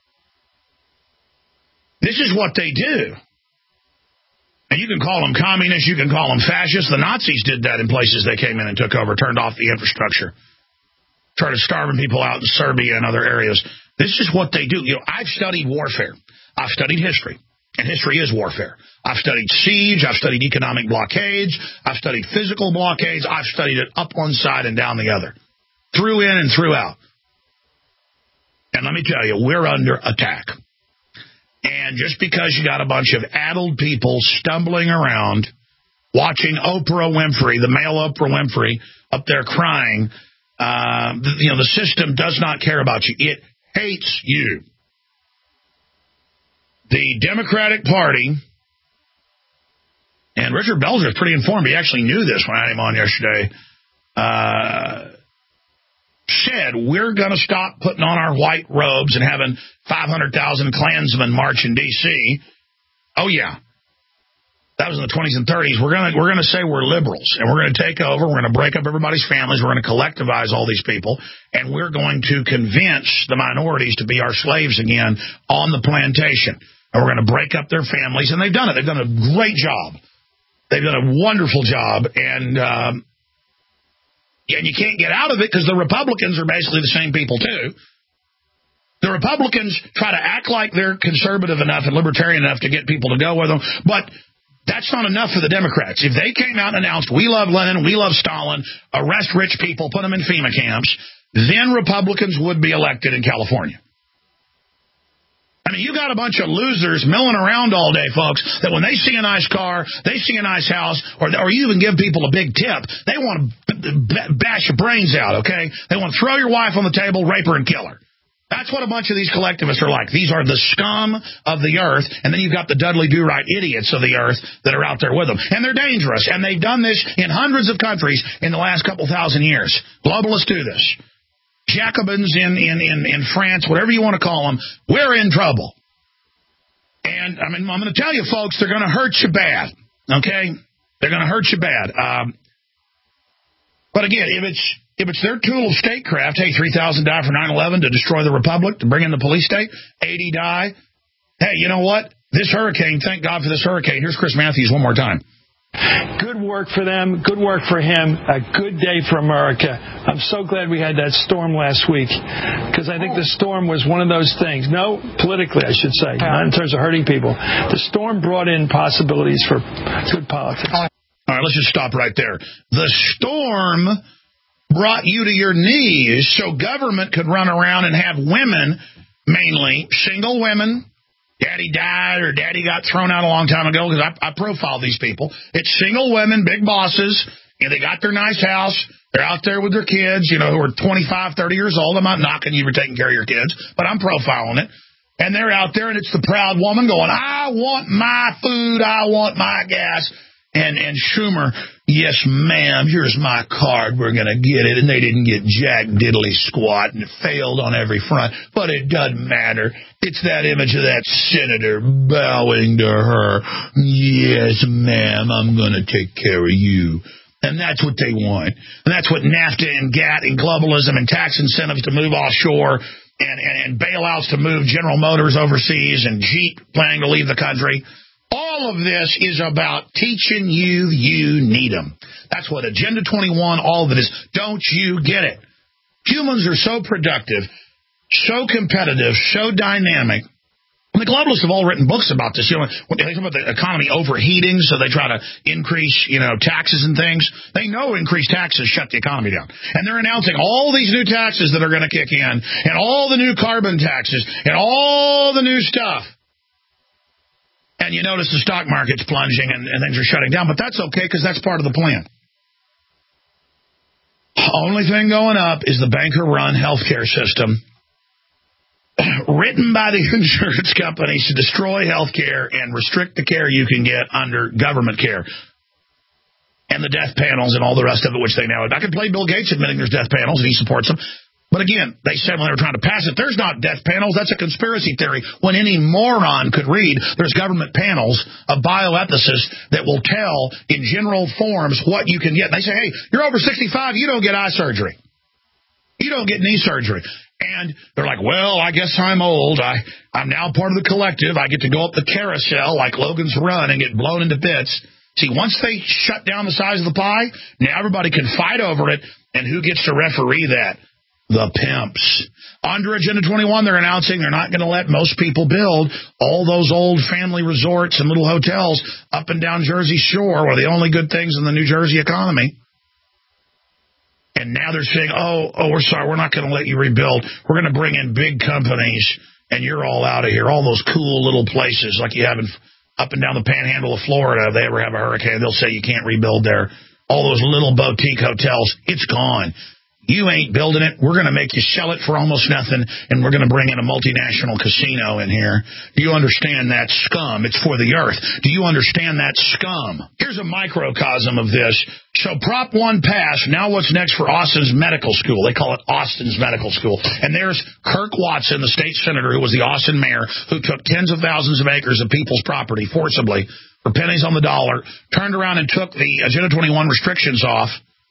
This is what they do. And you can call them communists, you can call them fascists. The Nazis did that in places they came in and took over, turned off the infrastructure, started starving people out in Serbia and other areas. This is what they do. You know, I've studied warfare. I've studied history. And history is warfare. I've studied siege. I've studied economic blockades. I've studied physical blockades. I've studied it up one side and down the other, through in and through out. And let me tell you, we're under attack. And just because you got a bunch of addled people stumbling around, watching Oprah Winfrey, the male Oprah Winfrey, up there crying, uh, you know, the system does not care about you. It hates you. The Democratic Party And Richard Belzer is pretty informed. He actually knew this when I had him on yesterday. Uh, said, we're going to stop putting on our white robes and having five hundred thousand Klansmen march in D C Oh, yeah. That was in the twenties and thirties. We're going to we're going to say we're liberals, and we're going to take over. We're going to break up everybody's families. We're going to collectivize all these people, and we're going to convince the minorities to be our slaves again on the plantation. And we're going to break up their families, and they've done it. They've done a great job. They've done a wonderful job, and um, and you can't get out of it because the Republicans are basically the same people, too. The Republicans try to act like they're conservative enough and libertarian enough to get people to go with them, but that's not enough for the Democrats. If they came out and announced, we love Lenin, we love Stalin, arrest rich people, put them in FEMA camps, then Republicans would be elected in California. I mean, you got a bunch of losers milling around all day, folks, that when they see a nice car, they see a nice house, or, or you even give people a big tip, they want to b- b- bash your brains out, okay? They want to throw your wife on the table, rape her, and kill her. That's what a bunch of these collectivists are like. These are the scum of the earth, and then you've got the Dudley Do-Right idiots of the earth that are out there with them. And they're dangerous, and they've done this in hundreds of countries in the last couple thousand years. Globalists do this. Jacobins in, in, in, in France, whatever you want to call them, we're in trouble. And, I mean, I'm going to tell you, folks, they're going to hurt you bad, okay? They're going to hurt you bad. Um, but, again, if it's... If it's their tool of statecraft, hey, three thousand died for nine eleven to destroy the republic, to bring in the police state, eighty die. Hey, you know what? This hurricane, thank God for this hurricane. Here's Chris Matthews one more time. Good work for them. Good work for him. A good day for America. I'm so glad we had that storm last week because I think the storm was one of those things. No, politically, I should say, not in terms of hurting people. The storm brought in possibilities for good politics. All right, let's just stop right there. The storm brought you to your knees so government could run around and have women, mainly single women. Daddy died or daddy got thrown out a long time ago because I, I profile these people. It's single women, big bosses, and they got their nice house. They're out there with their kids, you know, who are twenty-five, thirty years old. I'm not knocking you for taking care of your kids, but I'm profiling it. And they're out there, and it's the proud woman going, I want my food, I want my gas. And and Schumer, yes, ma'am, here's my card. We're going to get it. And they didn't get jack diddly squat, and it failed on every front. But it doesn't matter. It's that image of that senator bowing to her. Yes, ma'am, I'm going to take care of you. And that's what they want. And that's what NAFTA and GATT and globalism and tax incentives to move offshore and, and, and bailouts to move General Motors overseas and Jeep planning to leave the country. All of this is about teaching you you need them. That's what Agenda twenty-one, all of it is. Don't you get it? Humans are so productive, so competitive, so dynamic. And the globalists have all written books about this. You know, when they talk about the economy overheating, so they try to increase, you know, taxes and things. They know increased taxes shut the economy down. And they're announcing all these new taxes that are going to kick in, and all the new carbon taxes, and all the new stuff. And you notice the stock market's plunging and, and things are shutting down. But that's okay because that's part of the plan. Only thing going up is the banker-run healthcare system written by the insurance companies to destroy healthcare and restrict the care you can get under government care. And the death panels and all the rest of it, which they now... I could play Bill Gates admitting there's death panels, and he supports them. But again, they said when they were trying to pass it, there's not death panels. That's a conspiracy theory. When any moron could read, there's government panels of bioethicists that will tell in general forms what you can get. And they say, hey, you're over sixty-five, you don't get eye surgery. You don't get knee surgery. And they're like, well, I guess I'm old. I, I'm now part of the collective. I get to go up the carousel like Logan's Run and get blown into bits. See, once they shut down the size of the pie, now everybody can fight over it. And who gets to referee that? The pimps. Under Agenda twenty-one, they're announcing they're not going to let most people build all those old family resorts and little hotels up and down Jersey Shore were the only good things in the New Jersey economy. And now they're saying, oh, oh, we're sorry, we're not going to let you rebuild. We're going to bring in big companies, and you're all out of here. All those cool little places like you have in, up and down the panhandle of Florida. If they ever have a hurricane, they'll say you can't rebuild there. All those little boutique hotels, it's gone. You ain't building it. We're going to make you sell it for almost nothing, and we're going to bring in a multinational casino in here. Do you understand that scum? It's for the earth. Do you understand that scum? Here's a microcosm of this. So Prop one passed. Now what's next for Austin's medical school? They call it Austin's Medical School. And there's Kirk Watson, the state senator who was the Austin mayor, who took tens of thousands of acres of people's property forcibly for pennies on the dollar, turned around and took the Agenda twenty-one restrictions off,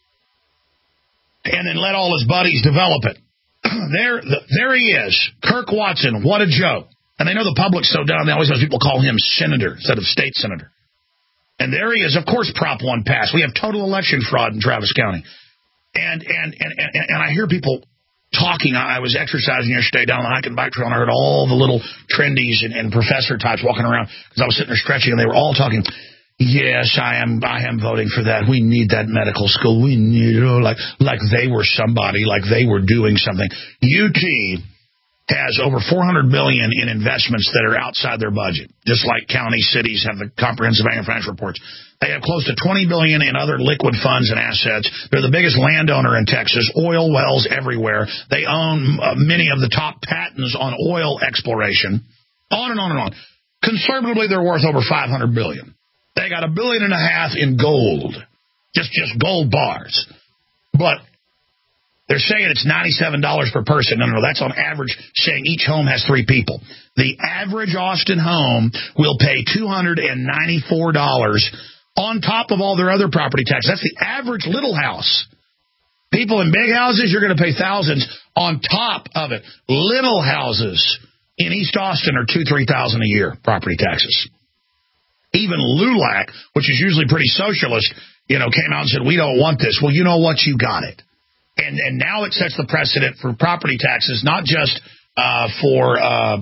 and then let all his buddies develop it. there there he is, Kirk Watson. What a joke. And they know the public's so dumb, they always have people call him senator instead of state senator. And there he is. Of course Prop one passed. We have total election fraud in Travis County. And and and, and, and I hear people talking. I was exercising yesterday down the hiking bike trail, and I heard all the little trendies and, and professor types walking around because I was sitting there stretching, and they were all talking. Yes, I am. I am voting for that. We need that medical school. We need, oh, like, like they were somebody, like they were doing something. U T has over four hundred billion dollars in investments that are outside their budget, just like county cities have the comprehensive annual financial reports. They have close to twenty billion dollars in other liquid funds and assets. They're the biggest landowner in Texas. Oil wells everywhere. They own uh, many of the top patents on oil exploration. On and on and on. Conservatively, they're worth over five hundred billion dollars. They got a billion and a half in gold, just just gold bars. But they're saying it's ninety-seven dollars per person. No, no, no, that's on average, saying each home has three people. The average Austin home will pay two hundred ninety-four dollars on top of all their other property taxes. That's the average little house. People in big houses, you're going to pay thousands on top of it. Little houses in East Austin are two, three thousand a year property taxes. Even LULAC, which is usually pretty socialist, you know, came out and said, we don't want this. Well, you know what? You got it. And and now it sets the precedent for property taxes, not just uh, for, uh,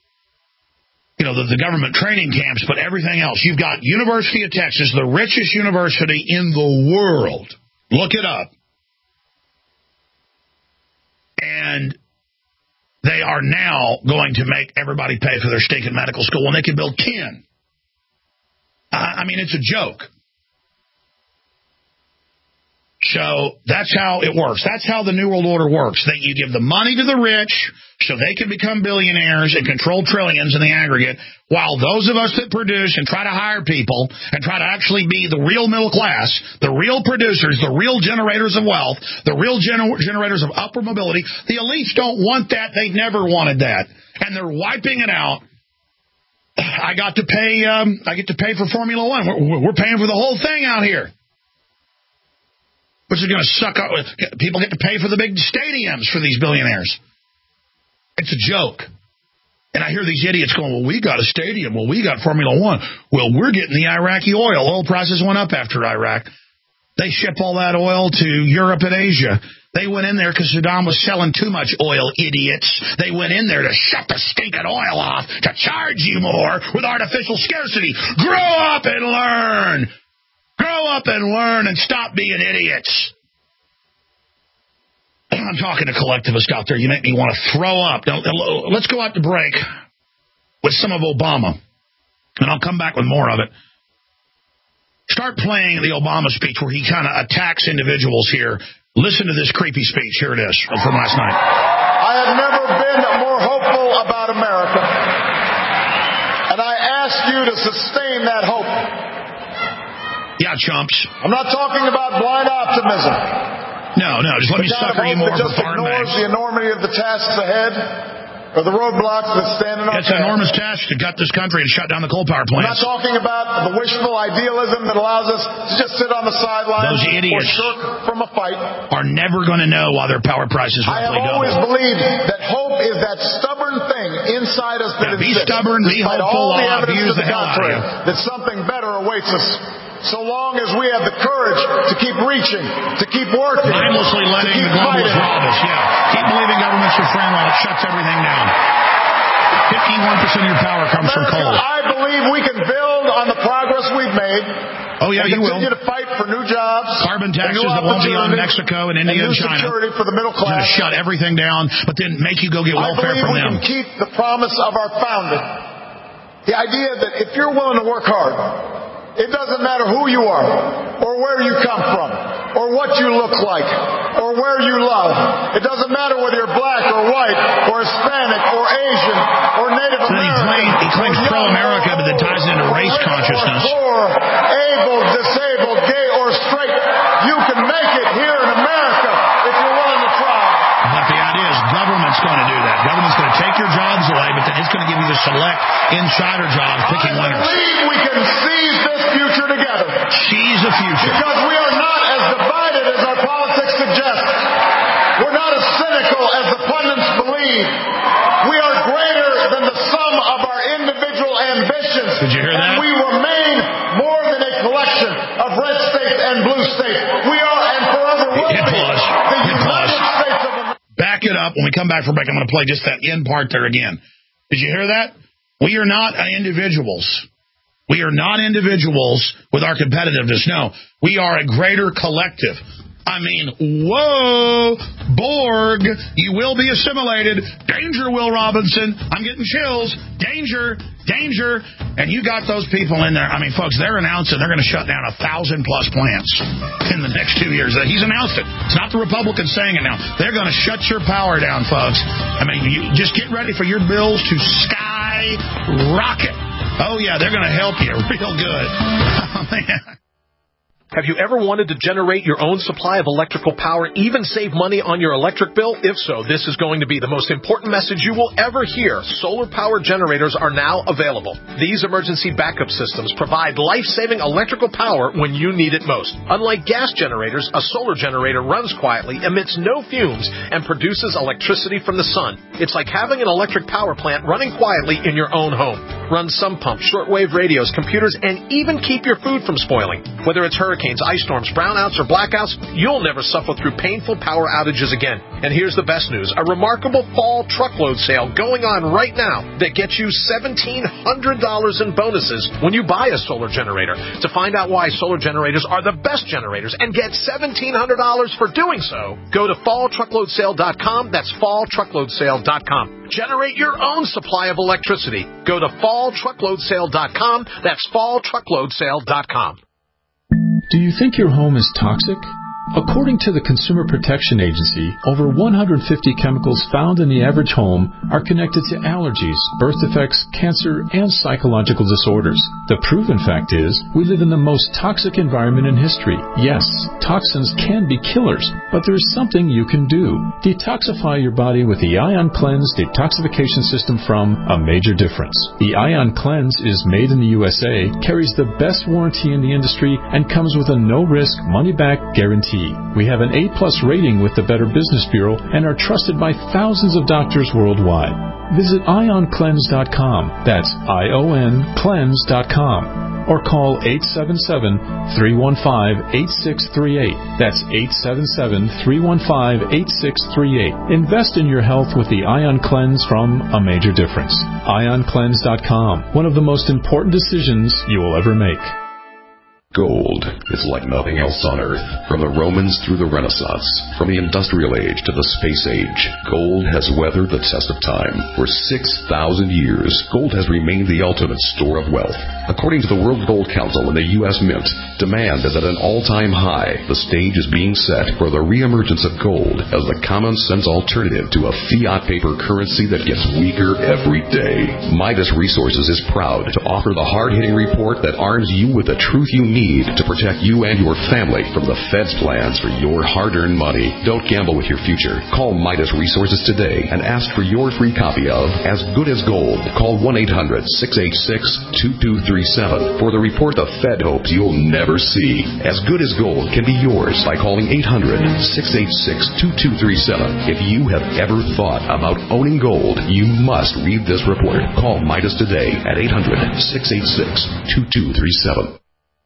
you know, the, the government training camps, but everything else. You've got University of Texas, the richest university in the world. Look it up. And they are now going to make everybody pay for their stinking medical school when they can build ten. I mean, it's a joke. So that's how it works. That's how the New World Order works. That you give the money to the rich so they can become billionaires and control trillions in the aggregate, while those of us that produce and try to hire people and try to actually be the real middle class, the real producers, the real generators of wealth, the real gener- generators of upward mobility, the elites don't want that. They never wanted that. And they're wiping it out. I got to pay. Um, I get to pay for Formula One. We're, we're paying for the whole thing out here, which is going to suck up. People get to pay for the big stadiums for these billionaires. It's a joke. And I hear these idiots going, "Well, we got a stadium. Well, we got Formula One. Well, we're getting the Iraqi oil. Oil prices went up after Iraq. They ship all that oil to Europe and Asia." They went in there because Saddam was selling too much oil, idiots. They went in there to shut the stinking oil off, to charge you more with artificial scarcity. Grow up and learn. Grow up and learn and stop being idiots. I'm talking to collectivists out there. You make me want to throw up. Now, let's go out to break with some of Obama, and I'll come back with more of it. Start playing the Obama speech where he kind of attacks individuals here. Listen to this creepy speech. Here it is from last night. I have never been more hopeful about America. And I ask you to sustain that hope. Yeah, chumps. I'm not talking about blind optimism. No, no, just let me sucker you more for farm banks. The enormity of the tasks ahead. Or the roadblocks that stand in our path. It's an enormous task to gut this country and shut down the coal power plants. I'm not talking about the wishful idealism that allows us to just sit on the sidelines. Those idiots or shirk from a fight. Are never going to know why their power prices roughly double. I have always double. believed that hope is that stubborn thing inside us that now, be insists, stubborn, be hopeful, I'll abuse the, the hell out of you. That something better awaits us. So long as we have the courage to keep reaching, to keep working, mindlessly letting the globalists rob us. Yeah, keep believing government's your friend while it shuts everything down. fifty-one percent of your power comes America, from coal. I believe we can build on the progress we've made. Oh, yeah, you will. Continue to fight for new jobs. Carbon taxes that won't be on Mexico and India and, and China. security for the middle class. Going to shut everything down, but then make you go get welfare from them. I believe we can keep the promise of our founding. The idea that if you're willing to work hard, it doesn't matter who you are, or where you come from, or what you look like, or where you love. It doesn't matter whether you're black or white or Hispanic or Asian or Native so American. He, claim, he claims pro-America, but that ties into race consciousness. Poor, able, disabled, gay, or straight. You can make it here in America if you're willing to try. But the idea is government's going to do that. Government's going to take your jobs away, but then it's going to give you the select insider jobs picking winners. I believe we can seize this future together. Seize the future. Because we are not as divided as our politics suggest. We're not as cynical as the pundits believe. We are greater than the sum of our individual ambitions. Did you hear that? And we remain more than a collection of red states and blue states. We are and forever will Hit be pause. the Hit United pause. States of America. Back it up. When we come back from break, I'm going to play just that end part there again. Did you hear that? We are not individuals. We are not individuals with our competitiveness. No, we are a greater collective. I mean, whoa, Borg, you will be assimilated. Danger, Will Robinson. I'm getting chills. Danger, danger. And you got those people in there. I mean, folks, they're announcing they're going to shut down a thousand plus plants in the next two years. He's announced it. It's not the Republicans saying it now. They're going to shut your power down, folks. I mean, you just get ready for your bills to skyrocket. Oh, yeah, they're going to help you real good. Oh, man. Have you ever wanted to generate your own supply of electrical power, even save money on your electric bill? If so, this is going to be the most important message you will ever hear. Solar power generators are now available. These emergency backup systems provide life-saving electrical power when you need it most. Unlike gas generators, a solar generator runs quietly, emits no fumes, and produces electricity from the sun. It's like having an electric power plant running quietly in your own home. Run sump pumps, shortwave radios, computers, and even keep your food from spoiling. Whether it's hurricanes, ice storms, brownouts, or blackouts, you'll never suffer through painful power outages again. And here's the best news. A remarkable fall truckload sale going on right now that gets you seventeen hundred dollars in bonuses when you buy a solar generator. To find out why solar generators are the best generators and get seventeen hundred dollars for doing so, go to fall truckload sale dot com. That's fall truckload sale dot com. Generate your own supply of electricity. Go to fall truckload sale dot com. That's fall truckload sale dot com. Do you think your home is toxic? According to the Consumer Protection Agency, over one hundred fifty chemicals found in the average home are connected to allergies, birth defects, cancer, and psychological disorders. The proven fact is, we live in the most toxic environment in history. Yes, toxins can be killers, but there's something you can do. Detoxify your body with the Ion Cleanse detoxification system from A Major Difference. The Ion Cleanse is made in the U S A, carries the best warranty in the industry, and comes with a no-risk, money-back guarantee. We have an A plus rating with the Better Business Bureau and are trusted by thousands of doctors worldwide. Visit ion cleanse dot com. That's I O N cleanse dot com. Or call eight seven seven, three one five, eight six three eight. That's eight seven seven, three one five, eight six three eight. Invest in your health with the Ion Cleanse from A Major Difference. ion cleanse dot com. One of the most important decisions you will ever make. Gold is like nothing else on Earth. From the Romans through the Renaissance, from the Industrial Age to the Space Age, gold has weathered the test of time. For six thousand years, gold has remained the ultimate store of wealth. According to the World Gold Council and the U S Mint, demand is at an all-time high. The stage is being set for the reemergence of gold as the common-sense alternative to a fiat paper currency that gets weaker every day. Midas Resources is proud to offer the hard-hitting report that arms you with the truth you need to protect you and your family from the Fed's plans for your hard-earned money. Don't gamble with your future. Call Midas Resources today and ask for your free copy of As Good as Gold. Call one eight hundred, six eight six, two two three seven for the report the Fed hopes you'll never see. As Good as Gold can be yours by calling eight hundred, six eight six, two two three seven. If you have ever thought about owning gold, you must read this report. Call Midas today at eight hundred, six eight six, two two three seven.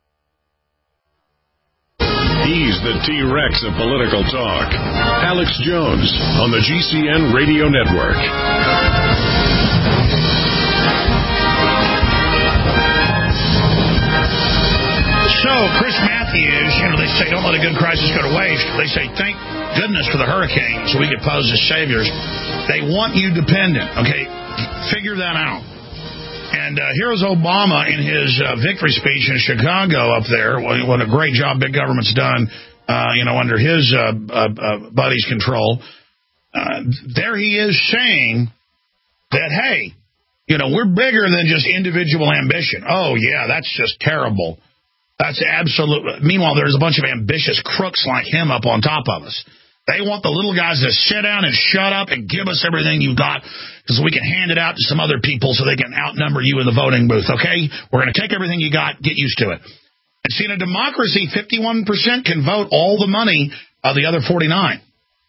He's the T-Rex of political talk. Alex Jones on the G C N Radio Network. So, Chris Matthews, you know, they say don't let a good crisis go to waste. They say thank goodness for the hurricanes so we could pose as saviors. They want you dependent, okay? Figure that out. And uh, here's Obama in his uh, victory speech in Chicago up there. What a great job big government's done uh, you know, under his uh, uh, uh, buddy's control, uh, there he is saying that, hey, you know, we're bigger than just individual ambition. Oh, yeah, that's just terrible. That's absolute. Meanwhile, there's a bunch of ambitious crooks like him up on top of us. They want the little guys to sit down and shut up and give us everything you've got so we can hand it out to some other people so they can outnumber you in the voting booth, okay? We're going to take everything you got, get used to it. And see, in a democracy, fifty-one percent can vote all the money of the other forty-nine.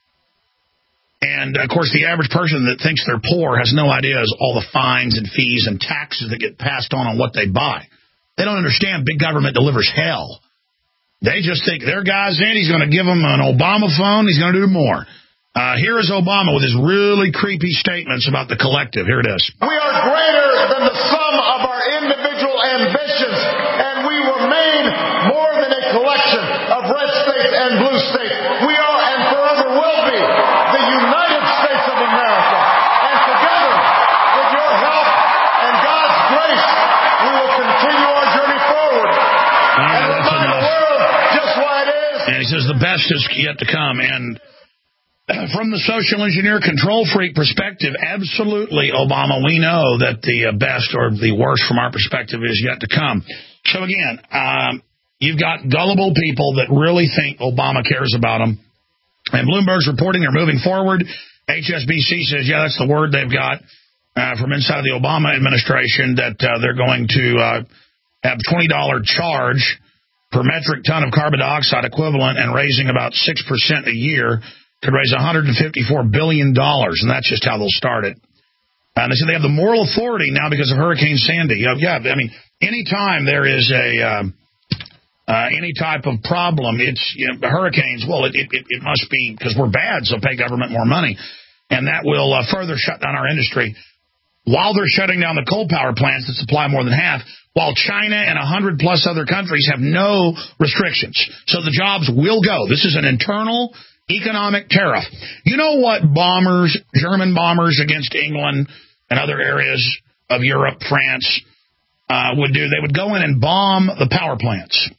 And, of course, the average person that thinks they're poor has no idea is all the fines and fees and taxes that get passed on on what they buy. They don't understand big government delivers hell. They just think their guy's in, he's going to give them an Obama phone, he's going to do more. Uh, here is Obama with his really creepy statements about the collective. Here it is. We are greater than the sum of our individual ambitions, and we remain more than a collection of red states and blue states. We are and forever will be the United States of America. And together, with your help and God's grace, we will continue our journey forward. Uh, and remind the world just why it is. And he says the best is yet to come. And from the social engineer control freak perspective, absolutely, Obama, we know that the best or the worst from our perspective is yet to come. So again, um, you've got gullible people that really think Obama cares about them. And Bloomberg's reporting they're moving forward. H S B C says, yeah, that's the word they've got uh, from inside of the Obama administration, that uh, they're going to uh, have twenty dollars charge per metric ton of carbon dioxide equivalent, and raising about six percent a year could raise one hundred fifty-four billion dollars, and that's just how they'll start it. And they said they have the moral authority now because of Hurricane Sandy. Uh, yeah, I mean, anytime there is a uh, uh, any type of problem, it's you know, hurricanes, well, it, it, it must be because we're bad, so pay government more money. And that will uh, further shut down our industry. While they're shutting down the coal power plants that supply more than half, while China and one hundred plus other countries have no restrictions. So the jobs will go. This is an internal economic tariff. You know what bombers, German bombers against England and other areas of Europe, France, uh, would do? They would go in and bomb the power plants.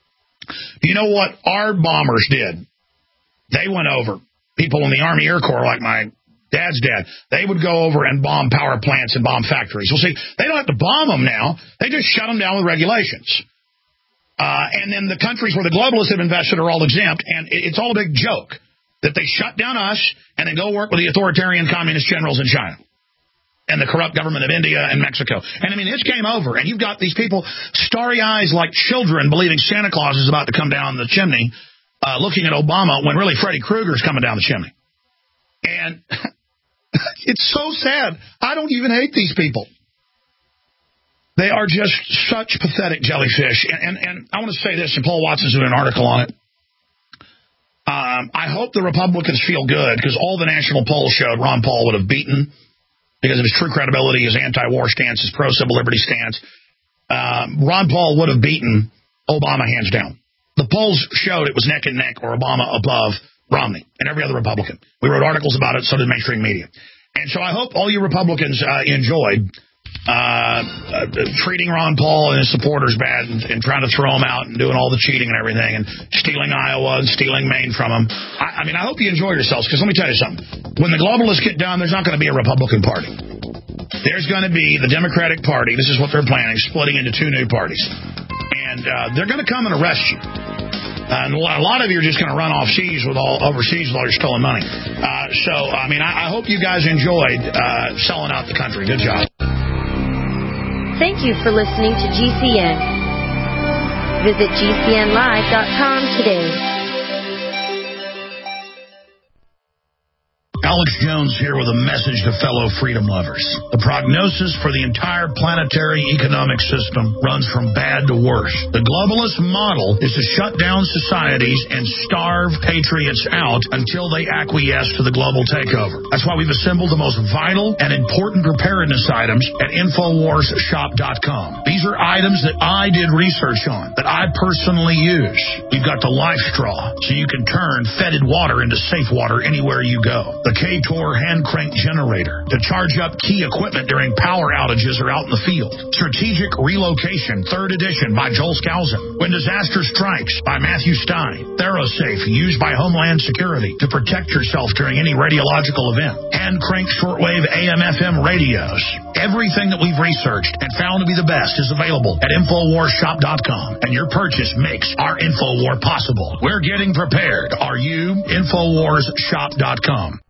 Do you know what our bombers did? They went over. People in the Army Air Corps, like my dad's dad, they would go over and bomb power plants and bomb factories. Well, see, they don't have to bomb them now. They just shut them down with regulations. Uh, and then the countries where the globalists have invested are all exempt, and it's all a big joke that they shut down us and then go work with the authoritarian communist generals in China and the corrupt government of India and Mexico. And, I mean, it's game over, and you've got these people, starry eyes like children, believing Santa Claus is about to come down the chimney, uh, looking at Obama when really Freddy Krueger's coming down the chimney. And it's so sad. I don't even hate these people. They are just such pathetic jellyfish. And, and, and I want to say this, and Paul Watson's doing an article on it. Um, I hope the Republicans feel good, because all the national polls showed Ron Paul would have beaten because of his true credibility, his anti-war stance, his pro-civil liberty stance. Um, Ron Paul would have beaten Obama hands down. The polls showed it was neck and neck, or Obama above Romney and every other Republican. We wrote articles about it, so did mainstream media. And so I hope all you Republicans uh, enjoyed Uh, uh, treating Ron Paul and his supporters bad, and, and trying to throw them out and doing all the cheating and everything, and stealing Iowa and stealing Maine from them. I, I mean, I hope you enjoy yourselves, because let me tell you something. When the globalists get done, there's not going to be a Republican Party. There's going to be the Democratic Party. This is what they're planning, splitting into two new parties. And uh, they're going to come and arrest you. And a lot of you are just going to run off seas with all overseas with all your stolen money. Uh, so, I mean, I, I hope you guys enjoyed uh, selling out the country. Good job. Thank you for listening to G C N. Visit G C N live dot com today. Alex Jones here with a message to fellow freedom lovers. The prognosis for the entire planetary economic system runs from bad to worse. The globalist model is to shut down societies and starve patriots out until they acquiesce to the global takeover. That's why we've assembled the most vital and important preparedness items at Infowars Shop dot com. These are items that I did research on, that I personally use. You've got the Life Straw, so you can turn fetid water into safe water anywhere you go. The K-Tor hand crank generator to charge up key equipment during power outages or out in the field. Strategic Relocation, third edition by Joel Skousen. When Disaster Strikes by Matthew Stein. ThyroSafe, used by Homeland Security to protect yourself during any radiological event. Hand crank shortwave A M F M radios. Everything that we've researched and found to be the best is available at Infowars Shop dot com, and your purchase makes our InfoWar possible. We're getting prepared. Are you? Infowars Shop dot com.